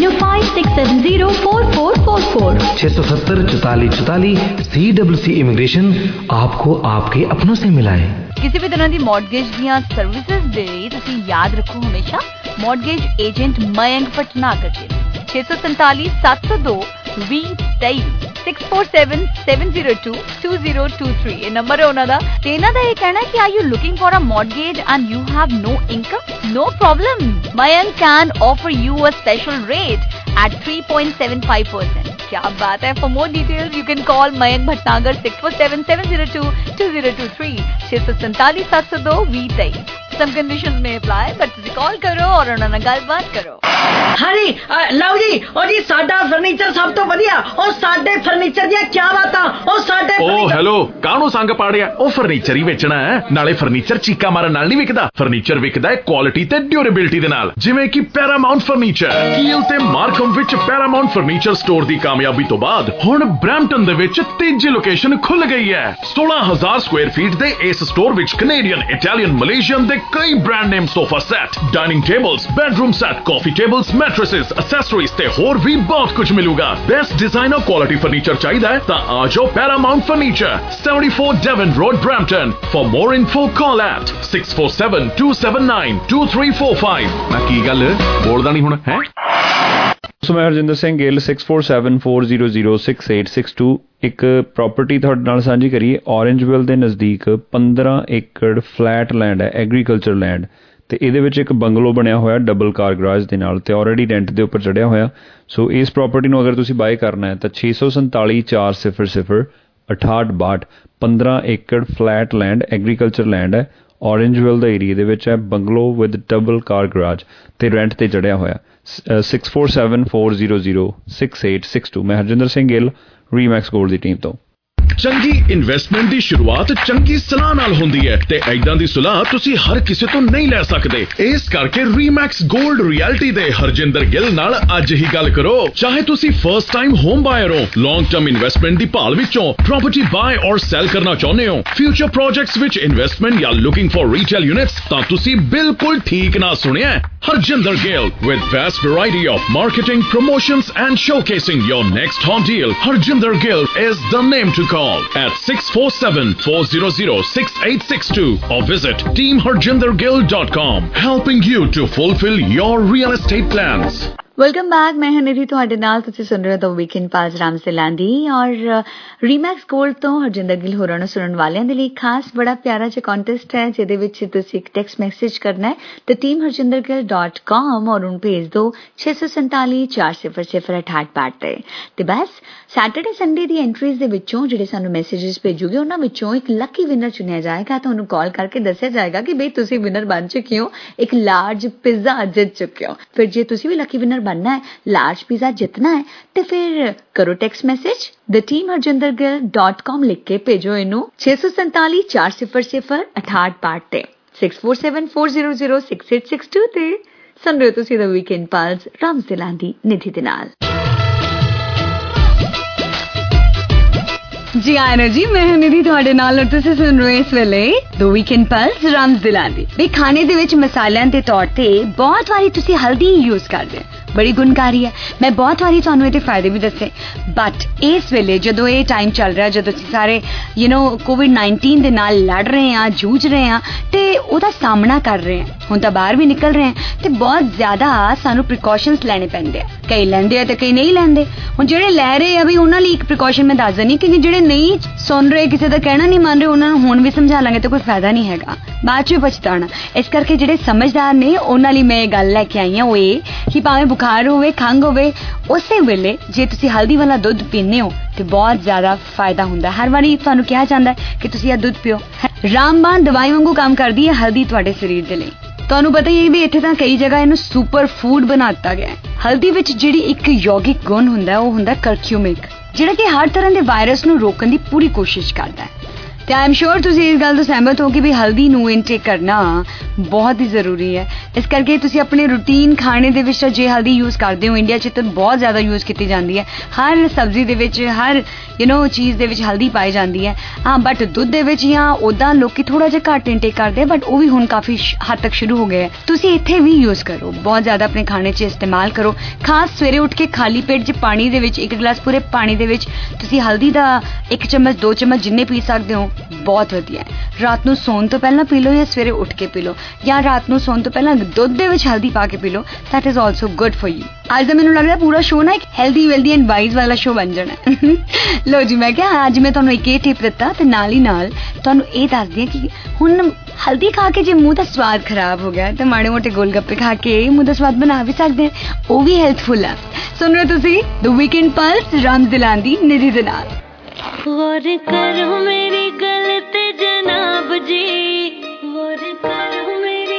[SPEAKER 4] 9056704444
[SPEAKER 11] 670 44 44। CWC immigration आपको आपके अपनों से मिलाए।
[SPEAKER 2] ਕਿਸੇ ਵੀ ਤਰ੍ਹਾਂ ਦੀ ਮੌਰਗੇਜ ਦੀਆਂ ਸਰਵਿਸਿਜ਼ ਦੇ ਲਈ ਤੁਸੀਂ ਯਾਦ ਰੱਖੋ ਹਮੇਸ਼ਾ ਮੌਰਗੇਜ ਏਜੰਟ ਮਯੰਕ ਭਟਨਾਗਰ ਜੀ 647 702 2023 6477022023 ਇਹ ਨੰਬਰ ਹੈ ਉਹਨਾਂ ਦਾ। ਤੇ ਇਹਨਾਂ ਦਾ ਇਹ ਕਹਿਣਾ ਹੈ ਕਿ are you looking for a mortgage and you have no income? No problem. Mayank can offer you a special rate at 3.75%. क्या बात है। For more details, you can call Mayank Bhatnagar 6477022023 647 702 2023। Some conditions may apply, but ਤੁਸੀਂ ਕਾਲ ਕਰੋ ਔਰ ਉਹਨਾਂ ਨਾਲ ਗੱਲਬਾਤ ਕਰੋ।
[SPEAKER 17] ਹਾਂਜੀ ਲਓ ਜੀ, ਉਹ ਜੀ ਸਾਡਾ ਫਰਨੀਚਰ ਸਭ ਤੋਂ ਵਧੀਆ, ਉਹ ਸਾਡੇ ਫਰਨੀਚਰ ਦੀਆਂ ਕੀ ਬਾਤਾਂ, ਉਹ ਸਾਡੇ
[SPEAKER 10] ਓ ਹੈਲੋ, ਕਾਹਨੂੰ ਸੰਗ ਪਾੜਿਆ? ਉਹ ਫਰਨੀਚਰ ਹੀ ਵੇਚਣਾ ਹੈ, ਨਾਲੇ ਫਰਨੀਚਰ ਚੀਕਾ ਮਾਰਨ ਨਾਲ ਨਹੀਂ ਵਿਕਦਾ। ਫਰਨੀਚਰ ਵਿਕਦਾ ਹੈ ਕੁਆਲਿਟੀ ਤੇ ਡਿਊਰੇਬਿਲਿਟੀ ਦੇ ਨਾਲ, ਜਿਵੇਂ ਕਿ ਪੈਰਾਮਾਉਂਟ ਫਰਨੀਚਰ। ਕੀਲ ਤੇ ਮਾਰਕਮ ਵਿੱਚ ਪੈਰਾਮਾਉਂਟ ਫਰਨੀਚਰ ਸਟੋਰ ਦੀ ਕਾਮਯਾਬੀ ਤੋਂ ਬਾਅਦ ਹੁਣ ਬਰੈਂਪਟਨ ਦੇ ਵਿੱਚ ਤੀਜੀ ਲੋਕੇਸ਼ਨ ਖੁੱਲ ਗਈ ਹੈ। 16,000 ਸਕੁਆਇਰ ਫੀਟ ਦੇ ਇਸ ਸਟੋਰ ਵਿੱਚ ਕੈਨੇਡੀਅਨ, ਇਟਾਲੀਅਨ, ਮਲੇਸ਼ੀਅਨ ਦੇ ਕਈ brand name sofa set, dining tables, bedroom set, coffee tables, mattresses, accessories ਤੇ ਹੋਰ ਵੀ ਬਹੁਤ ਕੁਝ ਮਿਲੂਗਾ। ਬੈਸਟ ਡਿਜ਼ਾਈਨਰ ਕੁਆਲਿਟੀ ਫਰਨੀਚਰ ਚਾਹੀਦਾ ਹੈ ਤਾਂ ਆ ਜਾਓ Paramount Furniture, 74 Devon Road, Brampton. For more info, call at 647-279-2345. ਮੈਂ ਕੀ ਗੱਲ ਬੋਲਦਾ ਨਹੀਂ ਹੁਣ ਹੈ?
[SPEAKER 7] ਸੋ ਮੈਂ ਹਰਜਿੰਦਰ ਸਿੰਘ ਗਿੱਲ 6474006862 ਇੱਕ ਪ੍ਰਾਪਰਟੀ ਤੁਹਾਡੇ ਨਾਲ ਸਾਂਝੀ ਕਰੀਏ। ਔਰੇਂਜਵਿਲ ਦੇ ਨਜ਼ਦੀਕ 15 ਏਕੜ ਫਲੈਟ ਲੈਂਡ ਹੈ, ਐਗਰੀਕਲਚਰ ਲੈਂਡ, ਤੇ ਇਹਦੇ ਵਿੱਚ ਇੱਕ ਬੰਗਲੋ ਬਣਿਆ ਹੋਇਆ ਡਬਲ ਕਾਰ ਗਰਾਜ ਦੇ ਨਾਲ, ਤੇ ਆਲਰੇਡੀ ਰੈਂਟ ਦੇ ਉੱਪਰ ਚੜਿਆ ਹੋਇਆ। ਸੋ ਇਸ ਪ੍ਰਾਪਰਟੀ ਨੂੰ ਅਗਰ ਤੁਸੀਂ ਬਾਏ ਕਰਨਾ ਹੈ ਤਾਂ 647-400-6862, 15 ਏਕੜ ਫਲੈਟ ਲੈਂਡ, ਐਗਰੀਕਲਚਰ ਲੈਂਡ ਹੈ, ਔਰੇਂਜਵਿਲ ਦਾ ਏਰੀਆ ਦੇ ਵਿੱਚ ਹੈ, bungalow with double car garage ਤੇ ਰੈਂਟ ਤੇ ਚੜਿਆ ਹੋਇਆ। 6474006862। ਮੈਂ ਹਰਜਿੰਦਰ ਸਿੰਘ ਗਿੱਲ, ਰੀਮੈਕਸ ਗੋਲਡ ਦੀ ਟੀਮ ਤੋਂ।
[SPEAKER 10] ਚੰਗੀ ਇਨਵੈਸਟਮੈਂਟ ਦੀ ਸ਼ੁਰੂਆਤ ਚੰਗੀ ਸਲਾਹ ਨਾਲ ਹੁੰਦੀ ਹੈ ਤੇ ਐਦਾਂ ਦੀ ਸਲਾਹ ਤੁਸੀਂ ਹਰ ਕਿਸੇ ਤੋਂ ਨਹੀਂ ਲੈ ਸਕਦੇ। ਇਸ ਕਰਕੇ ਰੀਮੈਕਸ 골ਡ ਰਿਐਲਿਟੀ ਦੇ ਹਰਜਿੰਦਰ ਗਿੱਲ ਨਾਲ ਅੱਜ ਹੀ ਗੱਲ ਕਰੋ। ਚਾਹੇ ਤੁਸੀਂ ਫਰਸਟ ਟਾਈਮ ਹੋਮ ਬਾਇਰ ਹੋ, ਲੌਂਗ ਟਰਮ ਇਨਵੈਸਟਮੈਂਟ ਦੀ ਭਾਲ ਵਿੱਚੋਂ ਪ੍ਰਾਪਰਟੀ ਬਾਏ ਔਰ ਸੈਲ ਕਰਨਾ ਚਾਹੁੰਦੇ ਹੋ, ਫਿਊਚਰ ਪ੍ਰੋਜੈਕਟਸ ਵਿੱਚ ਇਨਵੈਸਟਮੈਂਟ ਜਾਂ ਲੁਕਿੰਗ ਫॉर ਰੀਟੇਲ ਯੂਨਿਟਸ, ਤਾਂ ਤੁਸੀਂ ਬਿਲਕੁਲ ਠੀਕ ਨਾ ਸੁਣਿਆ। Harjinder Gill with vast variety of marketing, promotions and showcasing your next home deal. Harjinder Gill is the name to call at 647-400-6862 or visit teamharjindergill.com, helping you to fulfill your real estate plans.
[SPEAKER 4] Welcome back. मैं हूं निधि ਤੁਹਾਡੇ ਨਾਲ। ਤੁਸੀਂ ਸੁਣ ਰਹੇ ਹੋ ਦ ਵੀਕਐਂਡ ਪਾਸ ਰਾਮ ਸਿਲਾਂਦੀ ਔਰ ਰੀਮੈਕਸ 골ਡ ਤੋਂ ਹਰਜਿੰਦਰ ਗਿੱਲ ਹੋਰਾਂ ਨੂੰ ਸੁਣਨ ਵਾਲਿਆਂ ਦੇ ਲਈ ਖਾਸ ਬੜਾ ਪਿਆਰਾ ਜਿਹਾ ਕੰਟੈਸਟ ਹੈ, ਜਿਹਦੇ ਵਿੱਚ ਤੁਸੀਂ ਇੱਕ ਟੈਕਸਟ ਮੈਸੇਜ ਕਰਨਾ ਹੈ ਤੇ teamharjindergill.com ਔਰ ਉਹਨੂੰ ਭੇਜ ਦਿਓ 647-400-6862 ਤੇ ਬਸ ਸੈਟਰਡੇ ਸੰਡੇ ਦੀ ਐਂਟਰੀਜ਼ ਦੇ ਵਿੱਚੋਂ ਜਿਹੜੇ ਸਾਨੂੰ ਮੈਸੇजेस ਭੇਜੋਗੇ ਉਹਨਾਂ ਵਿੱਚੋਂ ਇੱਕ ਲੱਕੀ ਵਿਨਰ ਚੁਣਿਆ ਜਾਏਗਾ। ਤੁਹਾਨੂੰ ਕਾਲ ਕਰਕੇ ਦੱਸਿਆ ਜਾਏਗਾ ਕਿ ਬਈ ਤੁਸੀਂ ਵਿਨਰ ਬਣ ਚੁੱਕੇ ਹੋ, ਇੱਕ ਲਾਰਜ ਪਿਜ਼ਾ ਜਿੱਤ ਚੁੱਕੇ ਹੋ। ਫਿਰ ਜੇ ਤੁਸੀਂ ਵੀ ਲੱਕੀ ਵਿਨਰ बनना है, लार्ज पिज्जा जितना है, तो फिर करो टेक्स्ट मैसेज the teamharjindergill.com लिख के भेजो इनू 647-400-6862 ते 647-400-6862 ते। सुन रहे हो तुसी द वीकेंड पाल्स राम सिलांदी निधि दे नाल। जी आना जी, मैं निधि ਤੁਹਾਡੇ ਨਾਲ और ਤੁਸੀਂ ਸੁਣ ਰਹੇ ਇਸ ਵੇਲੇ ਦ ਵੀਕਐਂਡ ਪਲਸ ਰਾਮ ਜ਼ਿਲਾਂਦੀ। ਵੀ ਖਾਣੇ ਦੇ ਵਿੱਚ ਮਸਾਲਿਆਂ ਦੇ ਤੌਰ ਤੇ ਬਹੁਤ ਵਾਰੀ ਤੁਸੀਂ ਹਲਦੀ ਯੂਜ਼ ਕਰਦੇ, ਬੜੀ ਗੁਣਕਾਰੀ ਹੈ। ਮੈਂ ਬਹੁਤ ਵਾਰੀ ਤੁਹਾਨੂੰ ਇਹਦੇ ਫਾਇਦੇ ਵੀ ਦੱਸੇ, ਬਟ ਇਸ ਵੇਲੇ ਜਦੋਂ ਇਹ ਟਾਈਮ ਚੱਲ ਰਿਹਾ, ਜਦੋਂ ਅਸੀਂ ਸਾਰੇ COVID-19 ਦੇ ਨਾਲ ਲੜ ਰਹੇ ਹਾਂ, ਜੂਝ ਰਹੇ ਹਾਂ ਤੇ ਉਹਦਾ ਸਾਹਮਣਾ ਕਰ ਰਹੇ ਹਾਂ, ਹੁਣ ਤਾਂ ਬਾਹਰ ਵੀ ਨਿਕਲ ਰਹੇ ਹਾਂ ਤੇ ਬਹੁਤ ਜ਼ਿਆਦਾ ਸਾਨੂੰ ਪ੍ਰੀਕਾਸ਼ਨਸ ਲੈਣੇ ਪੈਂਦੇ ਆ। ਕਈ ਲੈਂਦੇ ਆ ਤੇ ਕਈ ਨਹੀਂ ਲੈਂਦੇ। ਹੁਣ ਜਿਹੜੇ ਲੈ ਰਹੇ ਆ ਵੀ ਉਹਨਾਂ ਲਈ ਇੱਕ ਪ੍ਰੀਕਾਸ਼ਨ ਮੈਂ ਦੱਸ ਦਿੰਦੀ, ਕਿਉਂਕਿ ਜਿਹੜੇ ਨਹੀਂ ਸੁਣ ਰਹੇ, ਕਿਸੇ ਦਾ ਕਹਿਣਾ ਨਹੀਂ ਮੰਨ ਰਹੇ, ਉਹਨਾਂ ਨੂੰ ਹੁਣ ਵੀ ਸਮਝਾ ਲਾਂਗੇ ਤੇ ਕੋਈ ਫਾਇਦਾ ਨਹੀਂ ਹੈਗਾ, ਬਾਅਦ ਚ ਪਛਤਾਣਾ। ਇਸ ਕਰਕੇ ਜਿਹੜੇ ਸਮਝਦਾਰ ਨੇ ਉਹਨਾਂ ਲਈ ਮੈਂ ਇਹ ਗੱਲ ਲੈ ਕੇ ਆਈ ਹਾਂ, ਉਹ ਇਹ ਕਿ ਭਾਵੇਂ ਬੁਖਾਰ ਹੋਵੇ, ਖੰਘ ਹੋਵੇ, ਉਸੇ ਵੇਲੇ ਜੇ ਤੁਸੀਂ ਹਲਦੀ ਵਾਲਾ ਦੁੱਧ ਪੀਂਦੇ ਹੋ ਤੇ ਬਹੁਤ ਜ਼ਿਆਦਾ ਫਾਇਦਾ ਹੁੰਦਾ। ਹਰ ਵਾਰੀ ਤੁਹਾਨੂੰ ਕਿਹਾ ਜਾਂਦਾ ਕਿ ਤੁਸੀਂ ਇਹ ਦੁੱਧ ਪੀਓ। ਰਾਮਬਾਣ ਦਵਾਈ ਵਾਂਗੂ ਕੰਮ ਕਰਦੀ ਹੈ ਹਲਦੀ ਤੁਹਾਡੇ ਸਰੀਰ ਦੇ ਲਈ। ਤੁਹਾਨੂੰ ਪਤਾ ਹੀ ਹੈ ਵੀ ਇੱਥੇ ਤਾਂ ਕਈ ਜਗ੍ਹਾ ਇਹਨੂੰ ਸੁਪਰ ਫੂਡ ਬਣਾ ਦਿੱਤਾ ਗਿਆ ਹੈ। ਹਲਦੀ ਵਿੱਚ ਜਿਹੜੀ ਇੱਕ ਯੌਗਿਕ ਗੁਣ ਹੁੰਦਾ ਉਹ ਹੁੰਦਾ ਕਰਕਿਊਮਿਕ, ਜਿਹੜਾ ਕਿ ਹਰ ਤਰ੍ਹਾਂ ਦੇ ਵਾਇਰਸ ਨੂੰ ਰੋਕਣ ਦੀ ਪੂਰੀ ਕੋਸ਼ਿਸ਼ ਕਰਦਾ ਹੈ। ਤੇ ਆਈ ਐਮ ਸ਼ੋਰ ਤੁਸੀਂ ਇਸ ਗੱਲ ਤੋਂ ਸਹਿਮਤ ਹੋ ਕਿ ਵੀ ਹਲਦੀ ਨੂੰ ਇਨਟੇਕ ਕਰਨਾ ਬਹੁਤ ਹੀ ਜ਼ਰੂਰੀ ਹੈ। ਇਸ ਕਰਕੇ ਤੁਸੀਂ ਆਪਣੇ ਰੂਟੀਨ ਖਾਣੇ ਦੇ ਵਿੱਚ ਜੇ ਹਲਦੀ ਯੂਜ਼ ਕਰਦੇ ਹੋ, ਇੰਡੀਆ 'ਚ ਤਾਂ ਬਹੁਤ ਜ਼ਿਆਦਾ ਯੂਜ਼ ਕੀਤੀ ਜਾਂਦੀ ਹੈ, ਹਰ ਸਬਜ਼ੀ ਦੇ ਵਿੱਚ, ਹਰ ਚੀਜ਼ ਦੇ ਵਿੱਚ ਹਲਦੀ ਪਾਈ ਜਾਂਦੀ ਹੈ। ਹਾਂ, ਬਟ ਦੁੱਧ ਦੇ ਵਿੱਚ ਜਾਂ ਉੱਦਾਂ ਲੋਕੀ ਥੋੜਾ ਜਿਹਾ ਘੱਟ ਇਨਟੇਕ ਕਰਦੇ ਆ, ਬਟ ਉਹ ਵੀ ਹੁਣ ਕਾਫੀ ਹੱਦ ਤੱਕ ਸ਼ੁਰੂ ਹੋ ਗਏ ਹੈ। ਤੁਸੀਂ ਇੱਥੇ ਵੀ ਯੂਜ਼ ਕਰੋ, ਬਹੁਤ ਜ਼ਿਆਦਾ ਆਪਣੇ ਖਾਣੇ 'ਚ ਇਸਤੇਮਾਲ ਕਰੋ। ਖਾਸ ਸਵੇਰੇ ਉੱਠ ਕੇ ਖਾਲੀ ਪੇਟ 'ਚ ਪਾਣੀ ਦੇ ਵਿੱਚ, 1 ਗਲਾਸ ਪੂਰੇ ਪਾਣੀ ਦੇ ਵਿੱਚ ਤੁਸੀਂ ਹਲਦੀ ਦਾ 1 ਚਮਚ 2 ਚਮਚ ਜਿੰਨੇ ਪੀ ਸਕਦੇ ਹੋ, ਬਹੁਤ ਵਧੀਆ ਹੈ। ਰਾਤ ਨੂੰ ਸੌਣ ਤੋਂ ਪਹਿਲਾਂ ਪੀ ਲਓ ਜਾਂ ਸਵੇਰੇ ਉੱਠ ਕੇ ਪੀ ਲਓ, ਜਾਂ ਰਾਤ ਨੂੰ ਸੌਣ ਤੋਂ ਪਹਿਲਾਂ ਦੁੱਧ ਦੇ ਵਿੱਚ ਹਲਦੀ ਪਾ ਕੇ ਪੀ ਲਓ। That is also good for you. ਅੱਜ ਦਾ ਮੈਨੂੰ ਲੱਗਦਾ ਪੂਰਾ ਸ਼ੋਅ ਨਾ ਇੱਕ ਹੈਲਦੀ ਵੈਲਦੀ ਐਂਡ ਵਾਈਜ਼ ਵਾਲਾ ਸ਼ੋਅ ਬਣ ਜਾਣਾ। ਲੋ ਜੀ, ਮੈਂ ਕਿਹਾ ਅੱਜ ਮੈਂ ਤੁਹਾਨੂੰ ਇੱਕ ਇਹ ਟਿਪ ਦਿੱਤਾ ਤੇ ਨਾਲ ਹੀ ਨਾਲ ਤੁਹਾਨੂੰ ਇਹ ਦੱਸਦੀ ਹਾਂ ਕਿ ਹੁਣ ਹਲਦੀ ਖਾ ਕੇ ਜੇ ਮੂੰਹ ਦਾ ਸਵਾਦ ਖਰਾਬ ਹੋ ਗਿਆ ਤੇ ਮਾੜੇ ਮੋਟੇ ਗੋਲ ਗੱਪੇ ਖਾ ਕੇ ਮੂੰਹ ਦਾ ਸਵਾਦ ਬਣਾ ਵੀ ਸਕਦੇ ਆ, ਉਹ ਵੀ ਹੈਲਥਫੁਲ ਆ। ਸੁਣ ਰਹੇ ਤੁਸੀਂ ਦ ਵੀਕਐਂਡ ਪਲਸ ਰਾਮ ਜ਼ਿਲਾਂਦੀ ਨਿਧੀ ਦੇ ਨਾਲ।
[SPEAKER 18] गौर करो मेरी गल ते जनाब जी, गौर करो मेरी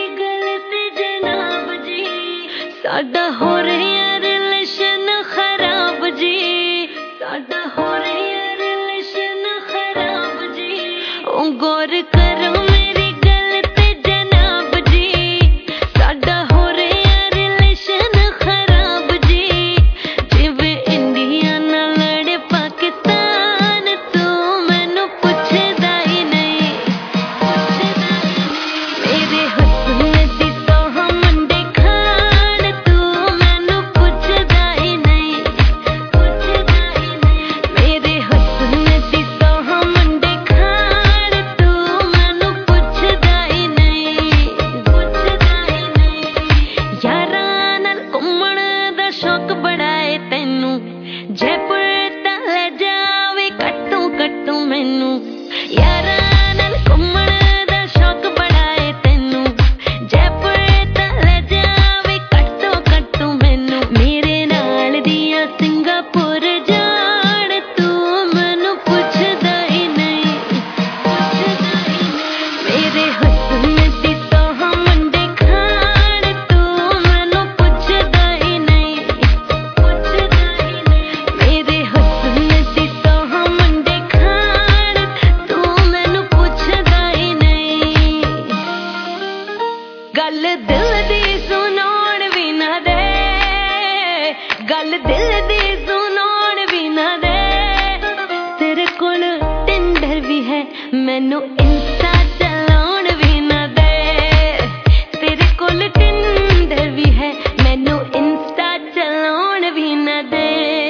[SPEAKER 18] गल दिल दी सुनाउण भी ना दे तेरे कोल टिंडर भी है मैनू इंस्टा चलाउण भी ना दे तेरे कोल टिंडर भी है मैनू इंस्टा चलाउण भी ना दे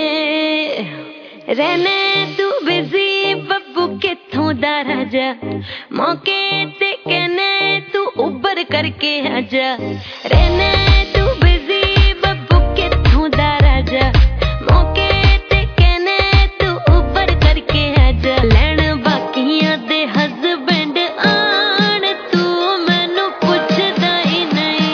[SPEAKER 18] रहने तू बिजी बब्बू किथों दा राजा मौके ते कहने तू उबर करके आजा रहने तू बिजी बब्बू किथों दा राजा मौके ते कहने तू उबर करके आजा लैण बाकियां दे हस्बैंड आण तू मैनू पुछदा ही नहीं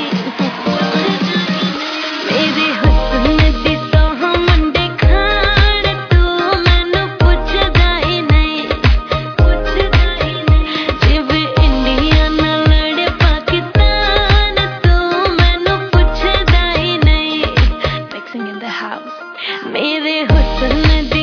[SPEAKER 18] मेरे हुस्न दी सोह मंडे खाण तू मैनू पुछदा ही नहीं जिव इंडिया नाल लड़े पाकिस्तान तू मैनू पुछदा ही नहीं मिक्सिंग इन द हाउस मेरे हुस्न दी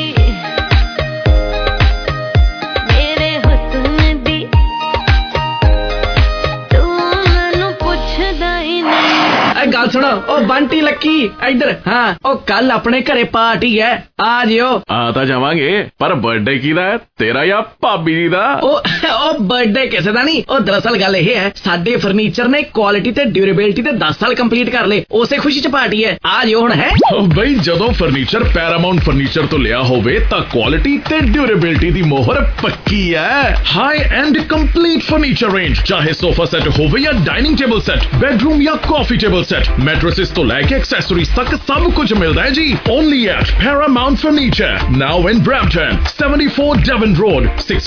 [SPEAKER 18] तू मैनू पुछदा ही नहीं
[SPEAKER 17] गल सुनो ओ बंटी लक्की इधर हाँ ओ कल अपने घरे पार्टी है आ जियो
[SPEAKER 10] आ ਤਾਂ ਜਾਵਾਂਗੇ ਪਰ ਬਰਥਡੇ ਕਿਹਦਾ ਹੈ ਤੇਰਾ ਜਾਂ ਭਾਬੀ ਜੀ ਦਾ
[SPEAKER 17] ਉਹ ਬਰਥਡੇ ਕਿਸੇ ਦਾ ਨਹੀਂ ਉਹ ਦਰਅਸਲ ਗੱਲ ਇਹ ਹੈ ਸਾਡੇ ਫਰਨੀਚਰ ਨੇ ਕੁਆਲਿਟੀ ਤੇ ਡਿਊਰੇਬਿਲਟੀ ਤੇ 10 ਸਾਲ ਕੰਪਲੀਟ ਕਰ ਲਏ ਉਸੇ ਖੁਸ਼ੀ ਚ ਪਾਰਟੀ ਹੈ ਆ ਜਿਓ ਹੁਣ ਹੈ
[SPEAKER 10] ਬਈ ਜਦੋਂ ਫਰਨੀਚਰ ਪੈਰਾਮਾਉਂਟ ਫਰਨੀਚਰ ਤੋਂ ਲਿਆ ਹੋਵੇ ਤਾਂ ਕੁਆਲਿਟੀ ਤੇ ਡਿਊਰੇਬਿਲਟੀ ਦੀ ਮੋਹਰ ਪੱਕੀ ਹੈ high end complete furniture range ਚਾਹੇ ਸੋਫਾ ਸੈੱਟ ਹੋਵੇ ਜਾਂ ਡਾਈਨਿੰਗ ਟੇਬਲ ਸੈੱਟ ਬੈਡਰੂਮ ਜਾਂ ਕਾਫੀ ਟੇਬਲ ਸੈੱਟ ਮੈਟ੍ਰੈसेस ਤੋਂ ਲੈ ਕੇ ਐਕਸੈਸਰੀਜ਼ ਤੱਕ ਸਭ ਕੁਝ ਮਿਲਦਾ ਹੈ ਜੀ only at Paramount Furniture now in Brampton 74 Devon Road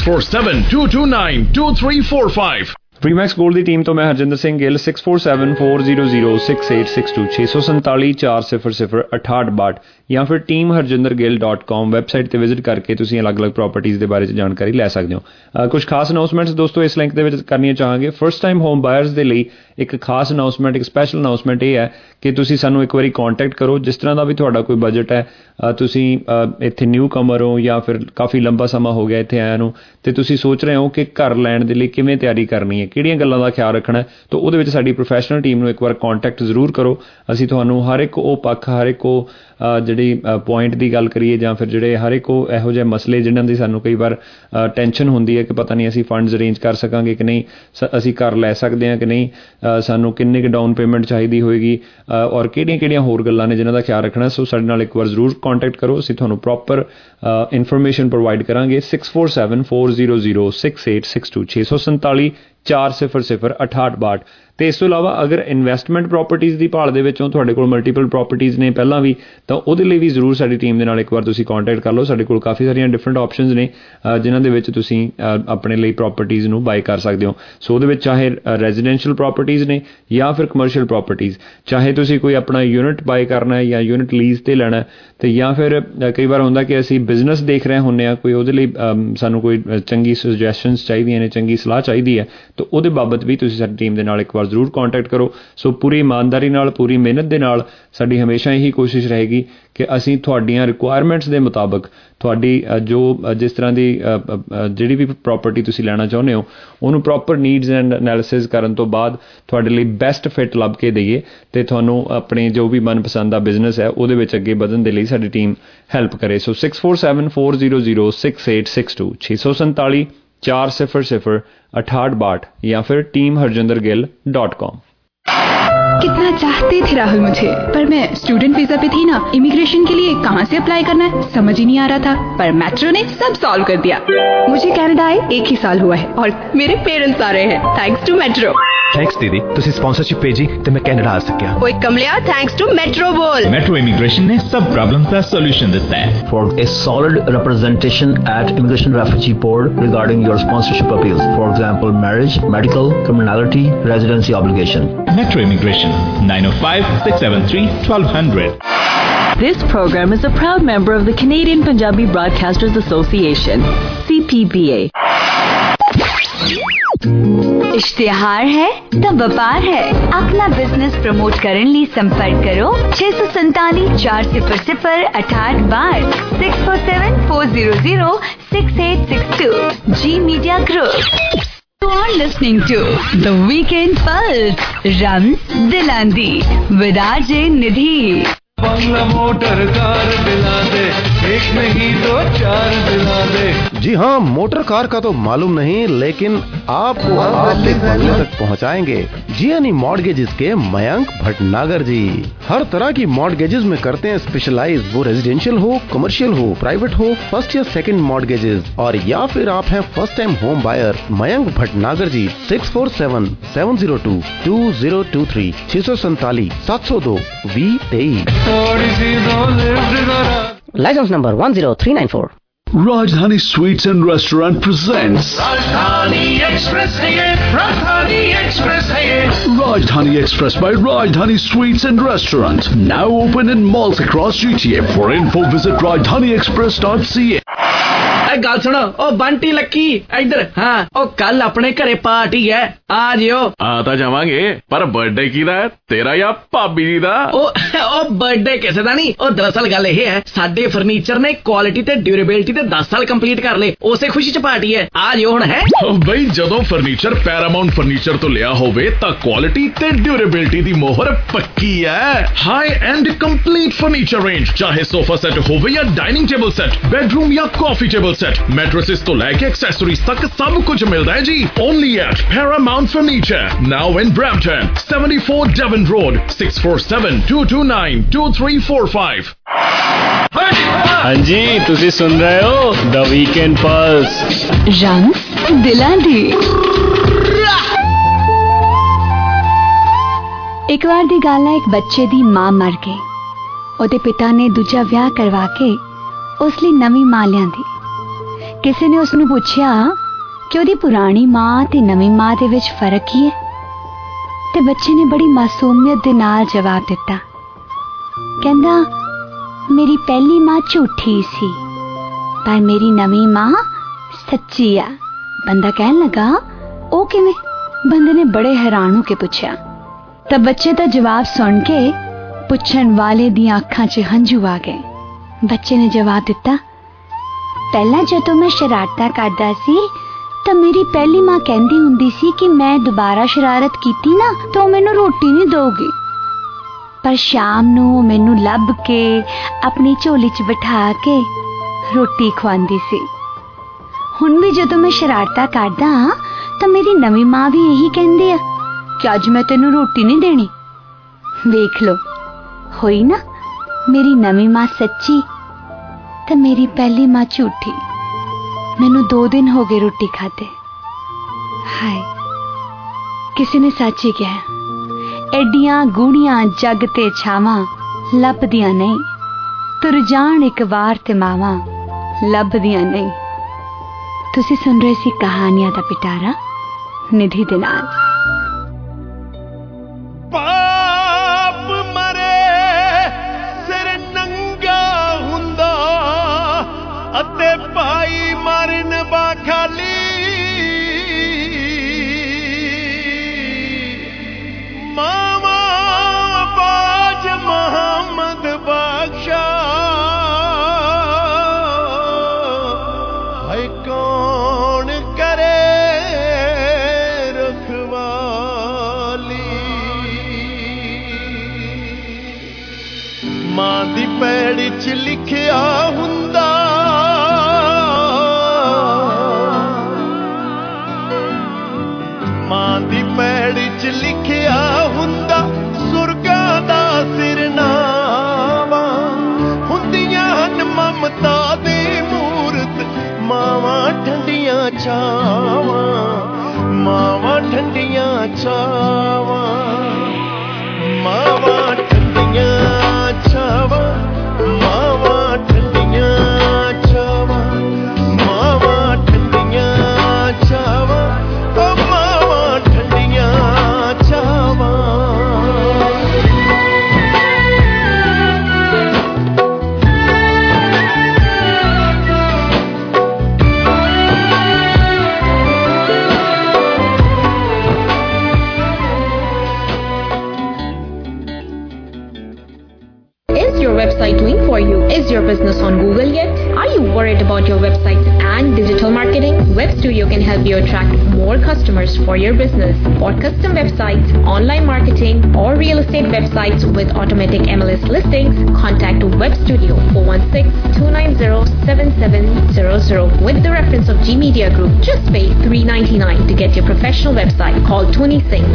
[SPEAKER 10] 6472292345
[SPEAKER 7] Remax Gold ਦੀ ਟੀਮ ਤੋਂ ਮੈਂ ਹਰਜਿੰਦਰ ਸਿੰਘ ਗਿੱਲ 6474006862 6474004006862 ਜਾਂ ਫਿਰ teamharjindergill.com ਵੈਬਸਾਈਟ ਤੇ ਵਿਜ਼ਿਟ ਕਰਕੇ ਤੁਸੀਂ ਅਲੱਗ-ਅਲੱਗ ਪ੍ਰਾਪਰਟੀਆਂ ਦੇ ਬਾਰੇ ਚ ਜਾਣਕਾਰੀ ਲੈ ਸਕਦੇ ਹੋ ਕੁਝ ਖਾਸ ਅਨਾਉਂਸਮੈਂਟਸ ਦੋਸਤੋ ਇਸ ਲਿੰਕ ਦੇ ਵਿੱਚ ਕਰਨੀਆਂ ਚਾਹਾਂਗੇ ਫਰਸਟ ਟਾਈਮ ਹੋਮ ਬਾਇਰਸ ਦੇ ਲਈ ਇੱਕ ਖਾਸ ਅਨਾਉਂਸਮੈਂਟ ਇੱਕ ਸਪੈਸ਼ਲ ਅਨਾਉਂਸਮੈਂਟ ਇਹ ਹੈ ਕਿ ਤੁਸੀਂ ਸਾਨੂੰ ਇੱਕ ਵਾਰੀ ਕੰਟੈਕਟ ਕਰੋ ਜਿਸ ਤਰ੍ਹਾਂ ਦਾ ਵੀ ਤੁਹਾਡਾ ਕੋਈ ਬਜਟ ਹੈ ਤੁਸੀਂ ਇੱਥੇ ਨਿਊ ਕਮਰ ਹੋ ਜਾਂ ਫਿਰ ਕਾਫੀ ਲੰਬਾ ਸਮਾਂ ਹੋ ਗਿਆ ਇੱਥੇ ਆਇਆ ਨੂੰ ਤੇ ਤੁਸੀਂ ਸੋਚ ਰਹੇ ਹੋ ਕਿ ਘਰ ਲੈਣ ਦੇ ਲਈ ਕਿਵੇਂ ਤਿਆਰੀ ਕਰਨੀ ਹੈ ਕਿਹੜੀਆਂ ਗੱਲਾਂ ਦਾ ਖਿਆਲ ਰੱਖਣਾ ਤਾਂ ਉਹਦੇ ਵਿੱਚ ਸਾਡੀ ਪ੍ਰੋਫੈਸ਼ਨਲ ਟੀਮ ਨੂੰ ਇੱਕ ਵਾਰ ਕੰਟੈਕਟ ਜ਼ਰੂਰ ਕਰੋ ਅਸੀਂ ਤੁਹਾਨੂੰ ਹਰ ਇੱਕ ਉਹ ਪੱਖ ਹਰ ਇੱਕ ਉਹ ਜਿਹੜੀ ਪੁਆਇੰਟ ਦੀ ਗੱਲ ਕਰੀਏ ਜਾਂ ਫਿਰ ਜਿਹੜੇ ਹਰ ਇੱਕ ਉਹ ਇਹੋ ਜਿਹੇ ਮਸਲੇ ਜਿਨ੍ਹਾਂ ਦੀ ਸਾਨੂੰ ਕਈ ਵਾਰ ਟੈਨਸ਼ਨ ਹੁੰਦੀ ਹੈ ਕਿ ਪਤਾ ਨਹੀਂ ਅਸੀਂ ਫੰਡਸ ਅਰੇਂਜ ਕਰ ਸਕਾਂਗੇ ਕਿ ਨਹੀਂ ਅਸੀਂ ਘਰ ਲੈ ਸਕਦੇ ਹਾਂ ਕਿ ਨਹੀਂ ਸਾਨੂੰ ਕਿੰਨੇ ਕੁ ਡਾਊਨ ਪੇਮੈਂਟ ਚਾਹੀਦੀ ਹੋਏਗੀ ਔਰ ਕਿਹੜੀਆਂ ਹੋਰ ਗੱਲਾਂ ਨੇ ਜਿਨ੍ਹਾਂ ਦਾ ਖਿਆਲ ਰੱਖਣਾ ਸੋ ਸਾਡੇ ਨਾਲ ਇੱਕ ਵਾਰ ਜ਼ਰੂਰ ਕੰਟੈਕਟ ਕਰੋ ਅਸੀਂ ਤੁਹਾਨੂੰ ਪ੍ਰੋਪਰ ਇਨਫੋਰਮੇਸ਼ਨ ਪ੍ਰੋਵਾਈਡ ਕਰਾਂਗੇ 6474006862 647400862 ਤੇ ਇਸ ਤੋਂ ਇਲਾਵਾ ਅਗਰ ਇਨਵੈਸਟਮੈਂਟ ਪ੍ਰਾਪਰਟੀਜ਼ ਦੀ ਭਾਲ ਦੇ ਵਿੱਚੋਂ ਤੁਹਾਡੇ ਕੋਲ ਮਲਟੀਪਲ ਪ੍ਰਾਪਰਟੀਜ਼ ਨੇ ਪਹਿਲਾਂ ਵੀ ਤਾਂ ਉਹਦੇ ਲਈ ਵੀ ਜ਼ਰੂਰ ਸਾਡੀ ਟੀਮ ਦੇ ਨਾਲ ਇੱਕ ਵਾਰ ਤੁਸੀਂ ਕੰਟੈਕਟ ਕਰ ਲਓ ਸਾਡੇ ਕੋਲ ਕਾਫੀ ਸਾਰੀਆਂ ਡਿਫਰੈਂਟ ਆਪਸ਼ਨਸ ਨੇ ਜਿਨ੍ਹਾਂ ਦੇ ਵਿੱਚ ਤੁਸੀਂ ਆਪਣੇ ਲਈ ਪ੍ਰਾਪਰਟੀਜ਼ ਨੂੰ ਬਾਈ ਕਰ ਸਕਦੇ ਹੋ ਸੋ ਉਹਦੇ ਵਿੱਚ ਚਾਹੇ ਰੈਜ਼ੀਡੈਂਸ਼ੀਅਲ ਪ੍ਰਾਪਰਟੀਜ਼ ਨੇ ਜਾਂ ਫਿਰ ਕਮਰਸ਼ੀਅਲ ਪ੍ਰਾਪਰਟੀਜ਼ ਚਾਹੇ ਤੁਸੀਂ ਕੋਈ ਆਪਣਾ ਯੂਨਿਟ ਬਾਈ ਕਰਨਾ ਹੈ ਜਾਂ ਯੂਨਿਟ ਲੀਜ਼ ਤੇ ਲੈਣਾ ਤੇ ਜਾਂ ਫਿਰ ਕਈ ਵਾਰ ਹੁੰਦਾ ਕਿ ਅਸੀਂ ਬਿਜ਼ਨਸ ਦੇਖ ਰਹੇ ਹੁੰਦੇ ਹਾਂ ਕੋਈ ਉਹਦੇ ਲਈ ਸਾਨੂੰ ਕੋਈ ਚੰਗੀ ਸੁਜੈਸ਼ਨਸ ਚਾਹੀਦੀਆਂ ਨੇ ਚੰਗੀ ਸਲਾਹ ਚਾਹੀਦੀ ਹੈ ਤਾਂ ਉਹਦੇ ਬਾਬਤ ਵੀ ਤੁਸੀਂ ਸਾਡੀ ਟੀਮ ਦੇ ਨਾਲ ਇੱਕ ਵਾਰ ਜ਼ਰੂਰ ਕੰਟੈਕਟ ਕਰੋ ਸੋ ਪੂਰੀ ਇਮਾਨਦਾਰੀ ਨਾਲ ਪੂਰੀ ਮਿਹਨਤ ਦੇ ਨਾਲ ਸਾਡੀ ਹਮੇਸ਼ਾ ਇਹੀ ਕੋਸ਼ਿਸ਼ ਰਹੇਗੀ ਕਿ ਅਸੀਂ ਤੁਹਾਡੀਆਂ ਰਿਕੁਆਇਰਮੈਂਟਸ ਦੇ ਮੁਤਾਬਕ ਤੁਹਾਡੀ ਜੋ ਜਿਸ ਤਰ੍ਹਾਂ ਦੀ ਜਿਹੜੀ ਵੀ ਪ੍ਰਾਪਰਟੀ ਤੁਸੀਂ ਲੈਣਾ ਚਾਹੁੰਦੇ ਹੋ ਉਹਨੂੰ ਪ੍ਰੋਪਰ ਨੀਡਸ ਐਂਡ ਐਨਾਲਿਸਿਸ ਕਰਨ ਤੋਂ ਬਾਅਦ ਤੁਹਾਡੇ ਲਈ ਬੈਸਟ ਫਿਟ ਲੱਭ ਕੇ ਦਈਏ ਤੇ ਤੁਹਾਨੂੰ ਆਪਣੇ ਜੋ ਵੀ ਮਨਪਸੰਦ ਦਾ ਬਿਜ਼ਨਸ ਹੈ ਉਹਦੇ ਵਿੱਚ ਅੱਗੇ ਵਧਣ ਦੇ ਲਈ ਸਾਡੀ ਟੀਮ ਹੈਲਪ ਕਰੇ ਸੋ 6474006862 647400862 या फिर teamharjindergill.com
[SPEAKER 19] कितना चाहते थे राहुल मुझे पर मैं स्टूडेंट वीजा पे थी ना इमिग्रेशन के लिए कहाँ से अप्लाई करना है समझ ही नहीं आ रहा था पर मेट्रो ने सब सॉल्व कर दिया मुझे कनाडा आए 1 ही साल हुआ है और मेरे पेरेंट्स आ रहे हैं थैंक्स टू मेट्रो
[SPEAKER 20] थैंक्स दीदी तुसी स्पॉन्सरशिप भेजी ते मैं कनाडा आ सकिया
[SPEAKER 19] ओए कमलिया थैंक्स टू मेट्रो बोल
[SPEAKER 20] मेट्रो इमिग्रेशन ने सब प्रॉब्लम्स का सॉल्यूशन देता है
[SPEAKER 14] for a solid representation at Immigration Refugee Board regarding your sponsorship appeals, for example marriage, medical, criminality, residency obligation.
[SPEAKER 20] Metro Immigration 905-673-1200.
[SPEAKER 3] This program is a proud member of the Canadian Punjabi Broadcasters Association, CPBA.
[SPEAKER 2] इश्तिहार है तो व्यापार है अपना बिजनेस प्रमोट करने लिए संपर्क करो 647-400-6862 647-400-6862 G Media Group. You are listening to The Weekend Pulse Rams Dilandi with RJ Nidhi.
[SPEAKER 11] बंगला मोटर कार दिला दे, एक नहीं दो चार दिला दे।
[SPEAKER 12] जी हाँ, मोटर कार का तो मालूम नहीं, लेकिन आपको आपके बंगले तक पहुँचाएंगे जीएनई मॉर्गेजेस के मयंक भटनागर जी। हर तरह की मॉर्गेजेस में करते हैं स्पेशलाइज, वो रेजिडेंशियल हो, कमर्शियल हो, प्राइवेट हो, फर्स्ट या सेकंड मॉर्गेजेस, और या फिर आप हैं first time home buyer. Mayank Bhatnagar ji 647-702-2023 647 702 2023।
[SPEAKER 13] License number 10394.
[SPEAKER 15] Rajdhani Sweets and Restaurant presents
[SPEAKER 5] Rajdhani Express है ये, Rajdhani Express है ये।
[SPEAKER 15] Rajdhani Express by Rajdhani Sweets and Restaurant, now open in malls across GTA. For info visit rajdhaniexpress.ca।
[SPEAKER 17] गल सुनो, ओ बंटी लक्की इधर। हाँ, ओ कल अपने घरे पार्टी है, आ जियो।
[SPEAKER 10] आ ਤਾਂ ਜਾਵਾਂਗੇ, ਪਰ ਬਰਥਡੇ ਕਿਹਦਾ ਹੈ, ਤੇਰਾ ਜਾਂ ਭਾਬੀ ਜੀ ਦਾ?
[SPEAKER 17] ਉਹ ਬਰਥਡੇ ਕਿਸੇ ਦਾ ਨਹੀਂ। ਉਹ ਦਰਅਸਲ ਗੱਲ ਇਹ ਹੈ, ਸਾਡੇ ਫਰਨੀਚਰ ਨੇ ਕੁਆਲਿਟੀ ਤੇ ਡਿਊਰੇਬਿਲਟੀ ਤੇ 10 ਸਾਲ ਕੰਪਲੀਟ ਕਰ ਲਏ, ਉਸੇ ਖੁਸ਼ੀ ਚ ਪਾਰਟੀ ਹੈ, ਆ ਜਿਓ ਹੁਣ। ਹੈ
[SPEAKER 10] ਬਈ, ਜਦੋਂ ਫਰਨੀਚਰ ਪੈਰਾਮਾਉਂਟ ਫਰਨੀਚਰ ਤੋਂ ਲਿਆ ਹੋਵੇ ਤਾਂ ਕੁਆਲਿਟੀ ਤੇ ਡਿਊਰੇਬਿਲਟੀ ਦੀ ਮੋਹਰ ਪੱਕੀ ਹੈ। High end complete furniture range, ਚਾਹੇ ਸੋਫਾ ਸੈੱਟ ਹੋਵੇ ਜਾਂ ਡਾਈਨਿੰਗ ਟੇਬਲ ਸੈੱਟ, ਬੈਡਰੂਮ ਜਾਂ ਕਾਫੀ ਟੇਬਲ ਸੈੱਟ, मैट्रेसेस तो लेके एक्सेसरीज तक सब कुछ मिलता है जी। Only at Paramount Furniture, now in Brampton, 74 Devon Road, 647-229-2345।
[SPEAKER 7] हाँ जी, तुसी सुन रहे हो द वीकेंड पल्स।
[SPEAKER 19] रंग दिलां दी।
[SPEAKER 4] एक बार दी गल है, एक बच्चे दी मां मर गई। ਉਹਦੇ ਪਿਤਾ ਨੇ ਦੂਜਾ ਵਿਆਹ ਕਰਵਾ ਕੇ ਉਸ ਲਈ ਨਵੀਂ ਮਾਂ ਲਿਆਂਦੀ। ਕਿਸੇ ਨੇ ਉਸ ਨੂੰ ਪੁੱਛਿਆ ਕਿ ਉਹਦੀ ਪੁਰਾਣੀ ਮਾਂ ਤੇ ਨਵੀਂ ਮਾਂ ਦੇ ਵਿੱਚ ਫਰਕ ਕੀ ਹੈ, ਤੇ ਬੱਚੇ ਨੇ ਬੜੀ ਮਾਸੂਮੀਅਤ ਦੇ ਨਾਲ ਜਵਾਬ ਦਿੱਤਾ, ਕਹਿੰਦਾ ਮੇਰੀ ਪਹਿਲੀ ਮਾਂ ਝੂਠੀ ਸੀ ਪਰ ਮੇਰੀ ਨਵੀਂ ਮਾਂ ਸੱਚੀ ਆ। ਬੰਦਾ ਕਹਿਣ ਲੱਗਾ ਉਹ ਕਿਵੇਂ? ਬੰਦੇ ਨੇ ਬੜੇ ਹੈਰਾਨ ਹੋ ਕੇ ਪੁੱਛਿਆ ਤਾਂ ਬੱਚੇ ਦਾ ਜਵਾਬ ਸੁਣ ਕੇ ਪੁੱਛਣ ਵਾਲੇ ਦੀਆਂ ਅੱਖਾਂ 'ਚ ਹੰਝੂ ਆ ਗਏ। ਬੱਚੇ ਨੇ ਜਵਾਬ ਦਿੱਤਾ, ਪਹਿਲਾਂ ਜਦੋਂ ਮੈਂ ਸ਼ਰਾਰਤਾਂ ਕਰਦਾ ਸੀ ਤਾਂ ਮੇਰੀ ਪਹਿਲੀ ਮਾਂ ਕਹਿੰਦੀ ਹੁੰਦੀ ਸੀ ਕਿ ਮੈਂ ਦੁਬਾਰਾ ਸ਼ਰਾਰਤ ਕੀਤੀ ਨਾ ਤਾਂ ਉਹ ਮੈਨੂੰ ਰੋਟੀ ਨਹੀਂ ਦੇਊਗੀ, ਪਰ ਸ਼ਾਮ ਨੂੰ ਮੈਨੂੰ ਲੱਭ ਕੇ ਆਪਣੀ ਝੋਲੀ 'ਚ ਬਿਠਾ ਕੇ ਰੋਟੀ ਖਵਾਉਂਦੀ ਸੀ। ਹੁਣ ਵੀ ਜਦੋਂ ਮੈਂ ਸ਼ਰਾਰਤਾਂ ਕਰਦਾ ਤਾਂ ਮੇਰੀ ਨਵੀਂ ਮਾਂ ਵੀ ਇਹੀ ਕਹਿੰਦੀ ਆ ਕਿ ਅੱਜ ਮੈਂ ਤੈਨੂੰ ਰੋਟੀ ਨਹੀਂ ਦੇਣੀ। ਵੇਖ ਲਓ, ਹੋਈ ਨਾ ਮੇਰੀ ਨਵੀਂ ਮਾਂ ਸੱਚੀ ਤੇ ਮੇਰੀ ਪਹਿਲੀ ਮਾਂ ਝੂਠੀ। ਮੈਨੂੰ 2 ਦਿਨ ਹੋ ਗਏ ਰੋਟੀ ਖਾਤੇ। ਹਾਏ, ਕਿਸੇ ਨੇ ਸੱਚ ਹੀ ਕਿਹਾ, ਐਡੀਆਂ ਗੂੜੀਆਂ ਜੱਗ ਤੇ ਛਾਵਾਂ ਲੱਭਦੀਆਂ ਨਹੀਂ, ਤੁਰ ਜਾਣ ਇੱਕ ਵਾਰ ਤੇ ਮਾਵਾਂ ਲੱਭਦੀਆਂ ਨਹੀਂ। ਤੁਸੀਂ ਸੁਣ ਰਹੇ ਸੀ ਕਹਾਣੀਆਂ ਦਾ ਪਿਟਾਰਾ ਨਿਧੀ ਦੇ ਨਾਲ।
[SPEAKER 5] ਪਾਪ ਮਰੇ ਸਿਰ ਨੰਗਾ ਹੁੰਦਾ ਅਤੇ ਭਾਈ ਮਰਨ ਬਾਖਾਲੀ। ਮਾਵਾ ਬਾਜ ਮੁਹੰਮਦ ਬਖਸ਼ਾ ਹੈ ਕੌਣ ਕਰੇ ਰਖਵਾਲੀ। ਮਾਂ ਦੀ ਪੈੜੀ 'ਚ ਲਿਖਿਆ ਹੁੰਦਾ ਮਾਂ ਦੀ ਪੈੜੀ 'ਚ ਲਿਖਿਆ ਹੁੰਦਾ ਸੁਰਗਾਂ ਦਾ ਸਿਰਨਾਵਾ। ਹੁੰਦੀਆਂ ਹਨ ਮਮਤਾ ਦੀ ਮੂਰਤ ਮਾਵਾਂ ਠੰਡੀਆਂ ਛਾਵਾਂ, ਮਾਵਾਂ ਠੰਡੀਆਂ ਛਾਵਾਂ, ਮਾਵਾਂ ਠੰਡੀਆਂ ਛਾਵਾਂ, ਮਾਵਾਂ ਠੰਡੀਆਂ ਛਾਵਾਂ, ਮਾਵਾਂ ਠੰਡੀਆਂ ਛਾਵਾਂ, ਓ ਮਾਵਾਂ ਠੰਡੀਆਂ ਛਾਵਾਂ।
[SPEAKER 21] Is your website doing for you? Is your business on Google yet? Are you worried about your website's and digital marketing, Web Studio can help you attract more customers for your business. For custom websites, online marketing, or real estate websites with automatic MLS listings, contact Web Studio 416-290-7700 with the reference of G Media Group. Just pay $3.99 to get your professional website. Call Tony Singh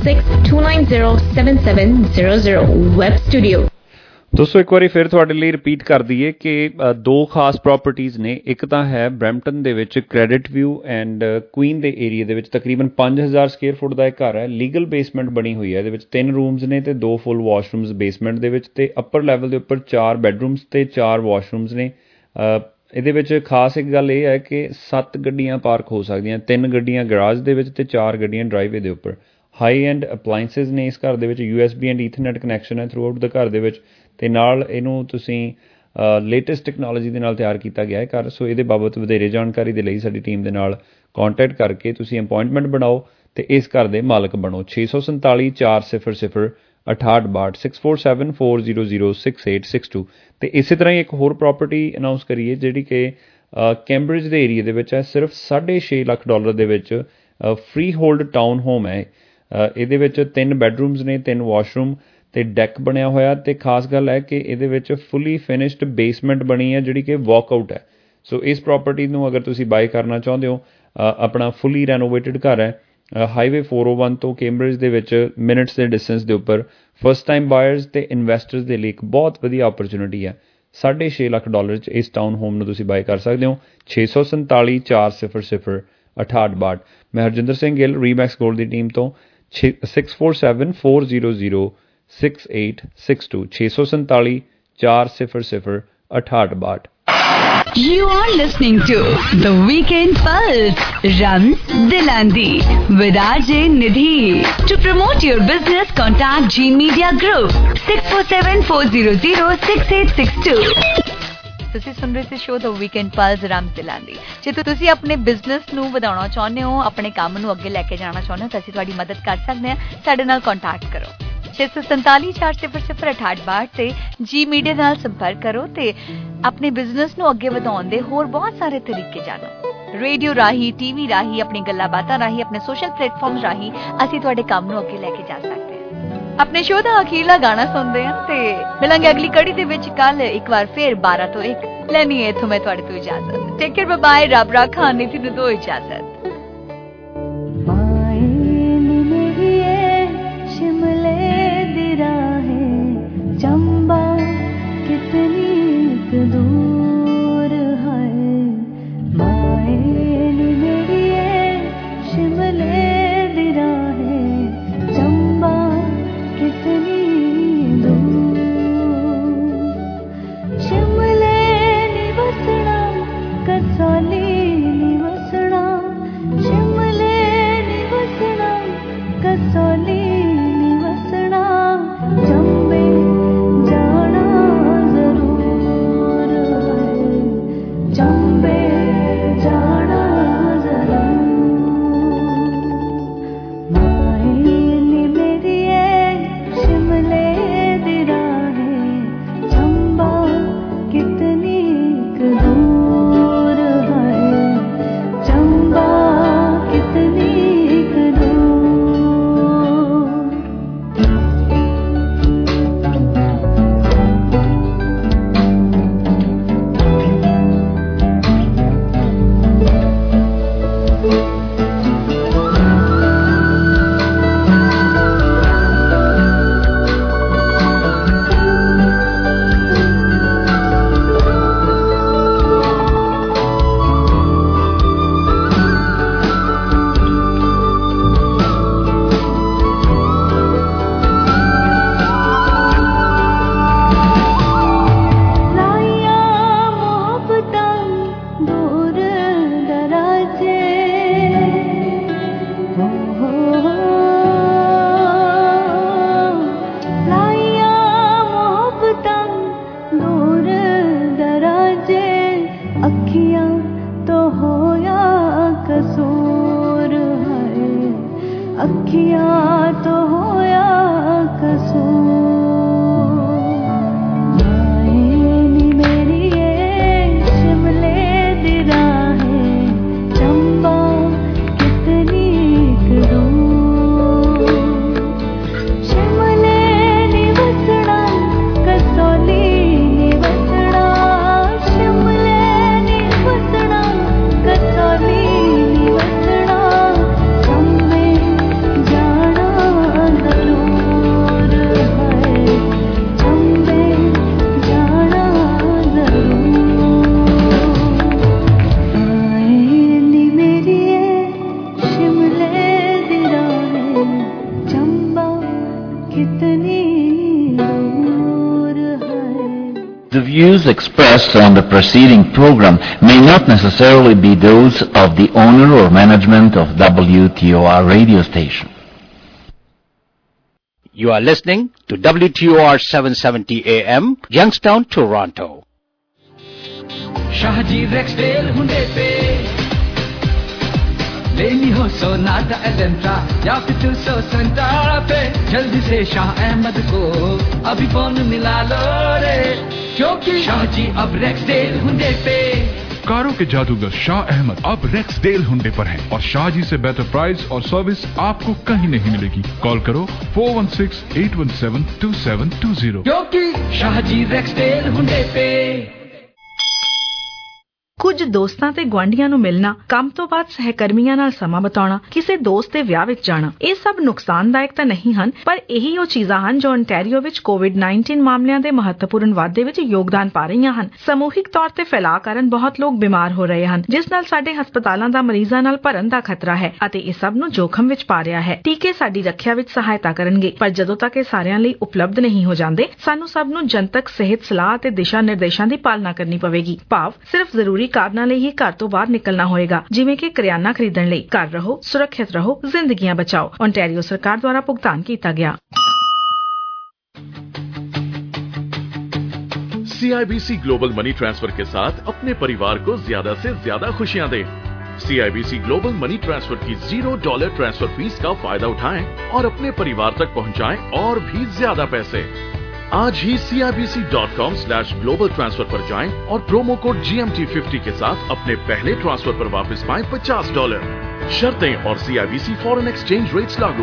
[SPEAKER 21] 416-290-7700. Web Studio.
[SPEAKER 7] ਦੋਸਤੋ ਇੱਕ ਵਾਰੀ ਫਿਰ ਤੁਹਾਡੇ ਲਈ ਰਿਪੀਟ ਕਰ ਦਈਏ ਕਿ ਦੋ ਖਾਸ ਪ੍ਰੋਪਰਟੀਜ਼ ਨੇ। ਇੱਕ ਤਾਂ ਹੈ ਬਰੈਂਪਟਨ ਦੇ ਵਿੱਚ ਕ੍ਰੈਡਿਟ ਵਿਊ ਐਂਡ ਕੁਈਨ ਦੇ ਏਰੀਆ ਦੇ ਵਿੱਚ ਤਕਰੀਬਨ 5000 ਸਕੁਅਰ ਫੁੱਟ ਦਾ ਇੱਕ ਘਰ ਹੈ। ਲੀਗਲ ਬੇਸਮੈਂਟ ਬਣੀ ਹੋਈ ਹੈ। ਇਹਦੇ ਵਿੱਚ 3 ਰੂਮਸ ਨੇ ਤੇ 2 ਫੁੱਲ ਵਾਸ਼ਰੂਮਸ ਬੇਸਮੈਂਟ ਦੇ ਵਿੱਚ, ਤੇ ਅੱਪਰ ਲੈਵਲ ਦੇ ਉੱਪਰ 4 ਬੈਡਰੂਮਸ ਤੇ 4 ਵਾਸ਼ਰੂਮਸ ਨੇ। ਇਹਦੇ ਵਿੱਚ ਖਾਸ ਇੱਕ ਗੱਲ ਇਹ ਹੈ ਕਿ 7 ਗੱਡੀਆਂ ਪਾਰਕ ਹੋ ਸਕਦੀਆਂ, 3 ਗੱਡੀਆਂ ਗਰਾਜ ਦੇ ਵਿੱਚ ਤੇ 4 ਗੱਡੀਆਂ ਡਰਾਈਵੇ ਦੇ ਉੱਪਰ। ਹਾਈ ਐਂਡ ਅਪਲਾਇੰਸਿਸ ਨੇ ਇਸ ਘਰ ਦੇ ਵਿੱਚ। USB ਐਂਡ ਈਥਰਨੈਟ ਕਨੈਕਸ਼ਨ ਹੈ ਥਰੂ ਆਊਟ ਦਾ ਘਰ ਦੇ ਵਿੱਚ, ਤੇ ਨਾਲ ਇਹਨੂੰ ਤੁਸੀਂ ਲੇਟੈਸਟ ਟੈਕਨੋਲੋਜੀ ਦੇ ਨਾਲ ਤਿਆਰ ਕੀਤਾ ਗਿਆ ਹੈ ਘਰ। ਸੋ ਇਹਦੇ ਬਾਬਤ ਵਧੇਰੇ ਜਾਣਕਾਰੀ ਦੇ ਲਈ ਸਾਡੀ ਟੀਮ ਦੇ ਨਾਲ ਕੰਟੈਕਟ ਕਰਕੇ ਤੁਸੀਂ ਅਪਾਇੰਟਮੈਂਟ ਬਣਾਓ ਤੇ ਇਸ ਘਰ ਦੇ ਮਾਲਕ ਬਣੋ। 647 400 6862 647-400-6862। ਤੇ ਇਸੇ ਤਰ੍ਹਾਂ ਹੀ ਇੱਕ ਹੋਰ ਪ੍ਰੋਪਰਟੀ ਅਨਾਊਂਸ ਕਰੀਏ ਜਿਹੜੀ ਕਿ ਕੈਂਬਰਿਜ ਦੇ ਏਰੀਏ ਦੇ ਵਿੱਚ ਹੈ। ਸਿਰਫ $6.5 ਲੱਖ ਦੇ ਵਿੱਚ ਫਰੀ ਹੋਲਡ ਟਾਊਨ ਹੋਮ ਹੈ। ਇਹਦੇ ਵਿੱਚ 3 ਬੈਡਰੂਮਸ ਨੇ, 3 ਵਾਸ਼ਰੂਮ ਤੇ ਡੈਕ ਬਣਿਆ ਹੋਇਆ, ਤੇ ਖਾਸ ਗੱਲ ਹੈ ਕਿ ਇਹਦੇ ਵਿੱਚ ਫੁੱਲੀ ਫਿਨਿਸ਼ਡ ਬੇਸਮੈਂਟ ਬਣੀ ਹੈ ਜਿਹੜੀ ਕਿ ਵਾਕਆਊਟ ਹੈ। ਸੋ ਇਸ ਪ੍ਰੋਪਰਟੀ ਨੂੰ ਅਗਰ ਤੁਸੀਂ ਬਾਏ ਕਰਨਾ ਚਾਹੁੰਦੇ ਹੋ, ਆਪਣਾ ਫੁੱਲੀ ਰੈਨੋਵੇਟਡ ਘਰ ਹੈ ਹਾਈਵੇ 401 ਤੋਂ ਕੈਂਬਰਿਜ ਦੇ ਵਿੱਚ ਮਿੰਟਸ ਦੇ ਡਿਸਟੈਂਸ ਦੇ ਉੱਪਰ। ਫਸਟ ਟਾਈਮ ਬਾਇਰਸ ਤੇ ਇਨਵੈਸਟਰਸ ਦੇ ਲਈ ਇੱਕ ਬਹੁਤ ਵਧੀਆ ਓਪਰਚੁਨਿਟੀ ਹੈ। $6.5 ਲੱਖ 'ਚ ਇਸ ਟਾਊਨ ਹੋਮ ਨੂੰ ਤੁਸੀਂ ਬਾਏ ਕਰ ਸਕਦੇ ਹੋ। 647 400 6862। ਮੈਂ ਹਰਜਿੰਦਰ ਸਿੰਘ ਗਿੱਲ, ਰੀਮੈਕਸ ਗੋਲਡ ਦੀ ਟੀਮ ਤੋਂ। 647-400-6862 647 400 6862।
[SPEAKER 2] You are listening to The Weekend Pulse, Rams Dilandi with RJ Nidhi. To promote your business, contact G Media Group 647-400-6862. ਤੁਸੀਂ ਸੁਣ ਰਹੇ ਸੀ ਸ਼ੋ ਦ ਵੀਕਐਂਡ ਪਲਸ ਰਾਮਸ ਦਿਲਾਂਦੀ। ਜੇ ਤੁਸੀਂ ਆਪਣੇ ਬਿਜ਼ਨਸ ਨੂੰ ਵਧਾਉਣਾ ਚਾਹੁੰਦੇ ਹੋ, ਆਪਣੇ ਕੰਮ ਨੂੰ ਅੱਗੇ ਲੈ ਕੇ ਜਾਣਾ ਚਾਹੁੰਦੇ ਹੋ ਤਾਂ ਅਸੀਂ ਤੁਹਾਡੀ ਮਦਦ ਕਰ ਸਕਦੇ ਹਾਂ। ਸਾਡੇ ਨਾਲ ਕੰਟੈਕਟ ਕਰੋ 647 400 6862 ਤੇ ਜੀ ਮੀਡੀਆ ਨਾਲ ਸੰਪਰਕ ਕਰੋ ਤੇ ਆਪਣੇ ਬਿਜ਼ਨਸ ਨੂੰ ਅੱਗੇ ਵਧਾਉਣ ਦੇ ਹੋਰ ਬਹੁਤ ਸਾਰੇ ਤਰੀਕੇ ਜਾਣੋ। ਰੇਡੀਓ ਰਾਹੀਂ, ਟੀਵੀ ਰਾਹੀਂ, ਆਪਣੀ ਗੱਲਾਂ ਬਾਤਾਂ ਰਾਹੀਂ, ਆਪਣੇ ਸੋਸ਼ਲ ਪਲੇਟਫਾਰਮ ਰਾਹੀਂ ਅਸੀਂ ਤੁਹਾਡੇ ਕੰਮ ਨੂੰ ਅੱਗੇ ਲੈ ਕੇ ਜਾ ਸਕਦੇ ਹਾਂ। ਆਪਣੇ ਸ਼ੋਅ ਦਾ ਅਖੀਰਲਾ ਗਾਣਾ ਸੁਣਦੇ ਹਾਂ ਤੇ ਮਿਲਾਂਗੇ ਅਗਲੀ ਕੜੀ ਦੇ ਵਿੱਚ ਕੱਲ ਇੱਕ ਵਾਰ ਫੇਰ 12 ਤੋਂ 1। ਲੈਣੀ ਹੈ ਇੱਥੋਂ ਮੈਂ ਤੁਹਾਡੇ ਤੋਂ ਇਜਾਜ਼ਤ। ਟੇਕ ਕੇਅਰ, ਬਾਏ, ਰੱਬ ਰਾਖਾ, ਨੀਤੀ ਨੂੰ ਦੋ ਇਜਾਜ਼ਤ। चंबा कितनी दूर है मायन मेरी शिमले दी राहें चंबा कितनी दूर शिमले नी वसना कसौली नी वसना शिमले नी वसना कसौली नी वसना चंबे जाना जरूर
[SPEAKER 1] views expressed on the preceding program may not necessarily be those of the owner or management of WTOR radio station.
[SPEAKER 22] You are listening to WTOR 770 AM, Youngstown, Toronto.
[SPEAKER 23] Shahaji रेक्सडेल Hunde पे लेनी हो सोनाटा एलेंट्रा या फिर 270 पे जल्दी से शाह अहमद को अभी फोन मिला लो रे क्योंकि शाहजी अब रेक्सडेल हुंडे पे
[SPEAKER 24] कारों के जादूगर शाह अहमद अब रेक्सडेल हुंडे पर हैं और शाहजी से बेहतर प्राइस और सर्विस आपको कहीं नहीं मिलेगी। कॉल करो 416-817-2720
[SPEAKER 23] क्योंकि शाहजी रेक्सडेल हुंडे पे।
[SPEAKER 25] ਕੁਝ ਦੋਸਤਾਂ ਤੇ ਗੁਆਂਢੀਆਂ ਨੂੰ ਮਿਲਣਾ, ਕੰਮ ਤੋਂ ਬਾਅਦ ਸਹਿਕਰਮੀਆਂ ਨਾਲ ਸਮਾਂ ਬਿਤਾਉਣਾ, ਕਿਸੇ ਦੋਸਤ ਦੇ ਵਿਆਹ ਵਿੱਚ ਜਾਣਾ, ਇਹ ਸਭ ਨੁਕਸਾਨਦਾਇਕ ਤਾਂ ਨਹੀਂ ਹਨ, ਪਰ ਇਹੀ ਉਹ ਚੀਜ਼ਾਂ ਹਨ ਜੋ ontario ਵਿੱਚ COVID-19 ਮਾਮਲਿਆਂ ਦੇ ਮਹੱਤਵਪੂਰਨ ਵਾਧੇ ਵਿੱਚ ਯੋਗਦਾਨ ਪਾ ਰਹੀਆਂ ਹਨ। ਸਮੂਹਿਕ ਤੌਰ ਤੇ ਫੈਲਾਅ ਕਾਰਨ ਬਹੁਤ ਲੋਕ ਬਿਮਾਰ ਹੋ ਰਹੇ ਹਨ, ਜਿਸ ਨਾਲ ਸਾਡੇ ਹਸਪਤਾਲਾਂ ਦਾ ਮਰੀਜ਼ਾਂ ਨਾਲ ਭਰਨ ਦਾ ਖਤਰਾ ਹੈ ਅਤੇ ਇਹ ਸਭ ਨੂੰ ਜੋਖਮ ਵਿੱਚ ਪਾ ਰਿਹਾ ਹੈ। ਟੀਕੇ ਸਾਡੀ ਰੱਖਿਆ ਵਿੱਚ ਸਹਾਇਤਾ ਕਰਨਗੇ, ਪਰ ਜਦੋਂ ਤੱਕ ਇਹ ਸਾਰਿਆਂ ਲਈ ਉਪਲਬਧ ਨਹੀਂ ਹੋ ਜਾਂਦੇ, ਸਾਨੂੰ ਸਭ ਨੂੰ ਜਨਤਕ ਸਿਹਤ ਸਲਾਹ ਅਤੇ ਦਿਸ਼ਾ ਨਿਰਦੇਸ਼ਾਂ ਦੀ ਪਾਲਣਾ ਕਰਨੀ ਪਵੇਗੀ। ਭਾਵ ਸਿਰਫ ਜ਼ਰੂਰੀ ਕਾਰਨਾਂ ਲਈ ਹੀ ਘਰ ਤੋਂ ਬਾਹਰ ਨਿਕਲਣਾ ਹੋਏਗਾ, ਜਿਵੇਂ ਕਿ ਕਰਿਆਨਾ ਖਰੀਦਣ ਲਈ। ਘਰ ਰਹੋ, ਸੁਰੱਖਿਅਤ ਰਹੋ, ਜ਼ਿੰਦਗੀਆਂ ਬਚਾਓ। ontario ਸਰਕਾਰ ਦੁਆਰਾ ਭੁਗਤਾਨ ਕੀਤਾ ਗਿਆ।
[SPEAKER 10] CIBC ग्लोबल मनी ट्रांसफर के साथ अपने परिवार को ज्यादा से ज्यादा खुशियां दें। CIBC ग्लोबल मनी ट्रांसफर की $0 ट्रांसफर फीस का फायदा उठाएं और अपने परिवार तक पहुंचाएं और भी ज्यादा पैसे। आज ही CIBC.com/global transfer पर जाएं और प्रोमो कोड GMT50 के साथ अपने पहले ट्रांसफर पर वापस पाएं $50। शर्तें और CIBC फॉरेन एक्सचेंज रेट्स लागू।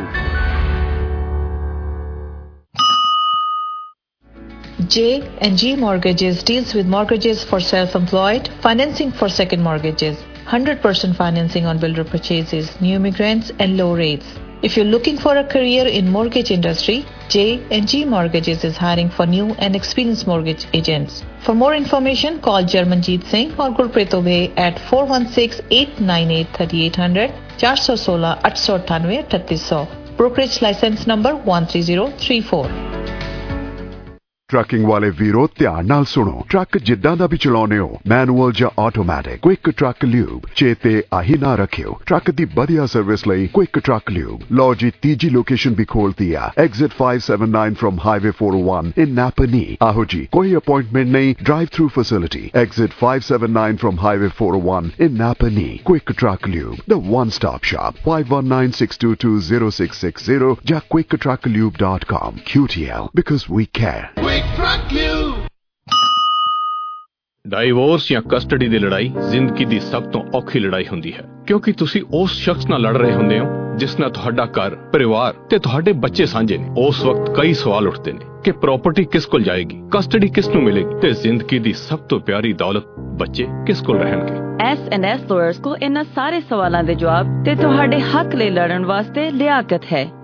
[SPEAKER 26] J&G Mortgages deals with mortgages for self-employed, financing for second mortgages, 100% financing on builder purchases, new immigrants and low rates. If you're looking for a career in mortgage industry, J&G Mortgages is hiring for new and experienced mortgage agents. For more information, call Jarmanjeet Singh or Gurpreet Obey at 416-898-3800, 416-898-3800. Brokerage license number 13034.
[SPEAKER 27] Trucking ਵਾਲੇ ਵੀਰੋ ਧਿਆਨ ਨਾਲ ਸੁਣੋ। ਟਰੱਕ ਜਿੱਦਾਂ ਦਾ ਵੀ ਚਲਾਉਨੇ ਹੋ, ਮੈਨੂਅਲ ਜਾਂ ਆਟੋਮੈਟਿਕ, ਕੁਇਕ ਟਰੱਕ ਲਿਊਬ ਚੇਤੇ ਆਹੀ ਨਾ ਰੱਖਿਓ। ਟਰੱਕ ਦੀ ਵਧੀਆ ਸਰਵਿਸ ਲਈ ਕੁਇਕ ਟਰੱਕ ਲਿਊਬ। ਲਓ ਜੀ, ਤੀਜੀ ਲੋਕੇਸ਼ਨ ਵੀ ਖੋਲਤੀ ਆ, exit 579 from highway 401 in Napanee. ਆਹੋ ਜੀ, ਕੋਈ ਅਪਾਇੰਟਮੈਂਟ ਨਹੀਂ, drive through facility. Exit 579 from highway 401 in Napanee. Quick truck lube, the one stop shop. 5196220660 ਜਾਂ quicktrucklube.com. QTL, because we care.
[SPEAKER 28] Divorce ਜਾਂ ਕਸਟਡੀ ਦੀ ਲੜਾਈ ਜ਼ਿੰਦਗੀ ਦੀ ਸਭ ਤੋਂ ਔਖੀ ਲੜਾਈ ਹੁੰਦੀ ਹੈ, ਕਿਉਂਕਿ ਤੁਸੀਂ ਉਸ ਸ਼ਖਸ ਨਾਲ ਲੜ ਰਹੇ ਹੁੰਦੇ ਹੋ ਜਿਸ ਨਾਲ ਤੁਹਾਡਾ ਘਰ, ਪਰਿਵਾਰ ਤੇ ਤੁਹਾਡੇ ਬੱਚੇ ਸਾਂਝੇ ਨੇ। ਉਸ ਵਕਤ ਕਈ ਸਵਾਲ ਉੱਠਦੇ ਨੇ ਕਿ ਪ੍ਰਾਪਰਟੀ ਕਿਸ ਕੋਲ ਜਾਏਗੀ, ਕਸਟਡੀ ਕਿਸ ਨੂੰ ਮਿਲੇਗੀ ਤੇ ਜ਼ਿੰਦਗੀ ਦੀ ਸਭ ਤੋਂ ਪਿਆਰੀ ਦੌਲਤ ਬੱਚੇ ਕਿਸ ਕੋਲ ਰਹਿਣਗੇ।
[SPEAKER 3] S&S Lawyers को इन सारे सवालों के जवाब ते तुहाडे हक ले लड़न वास्ते लियाकत है।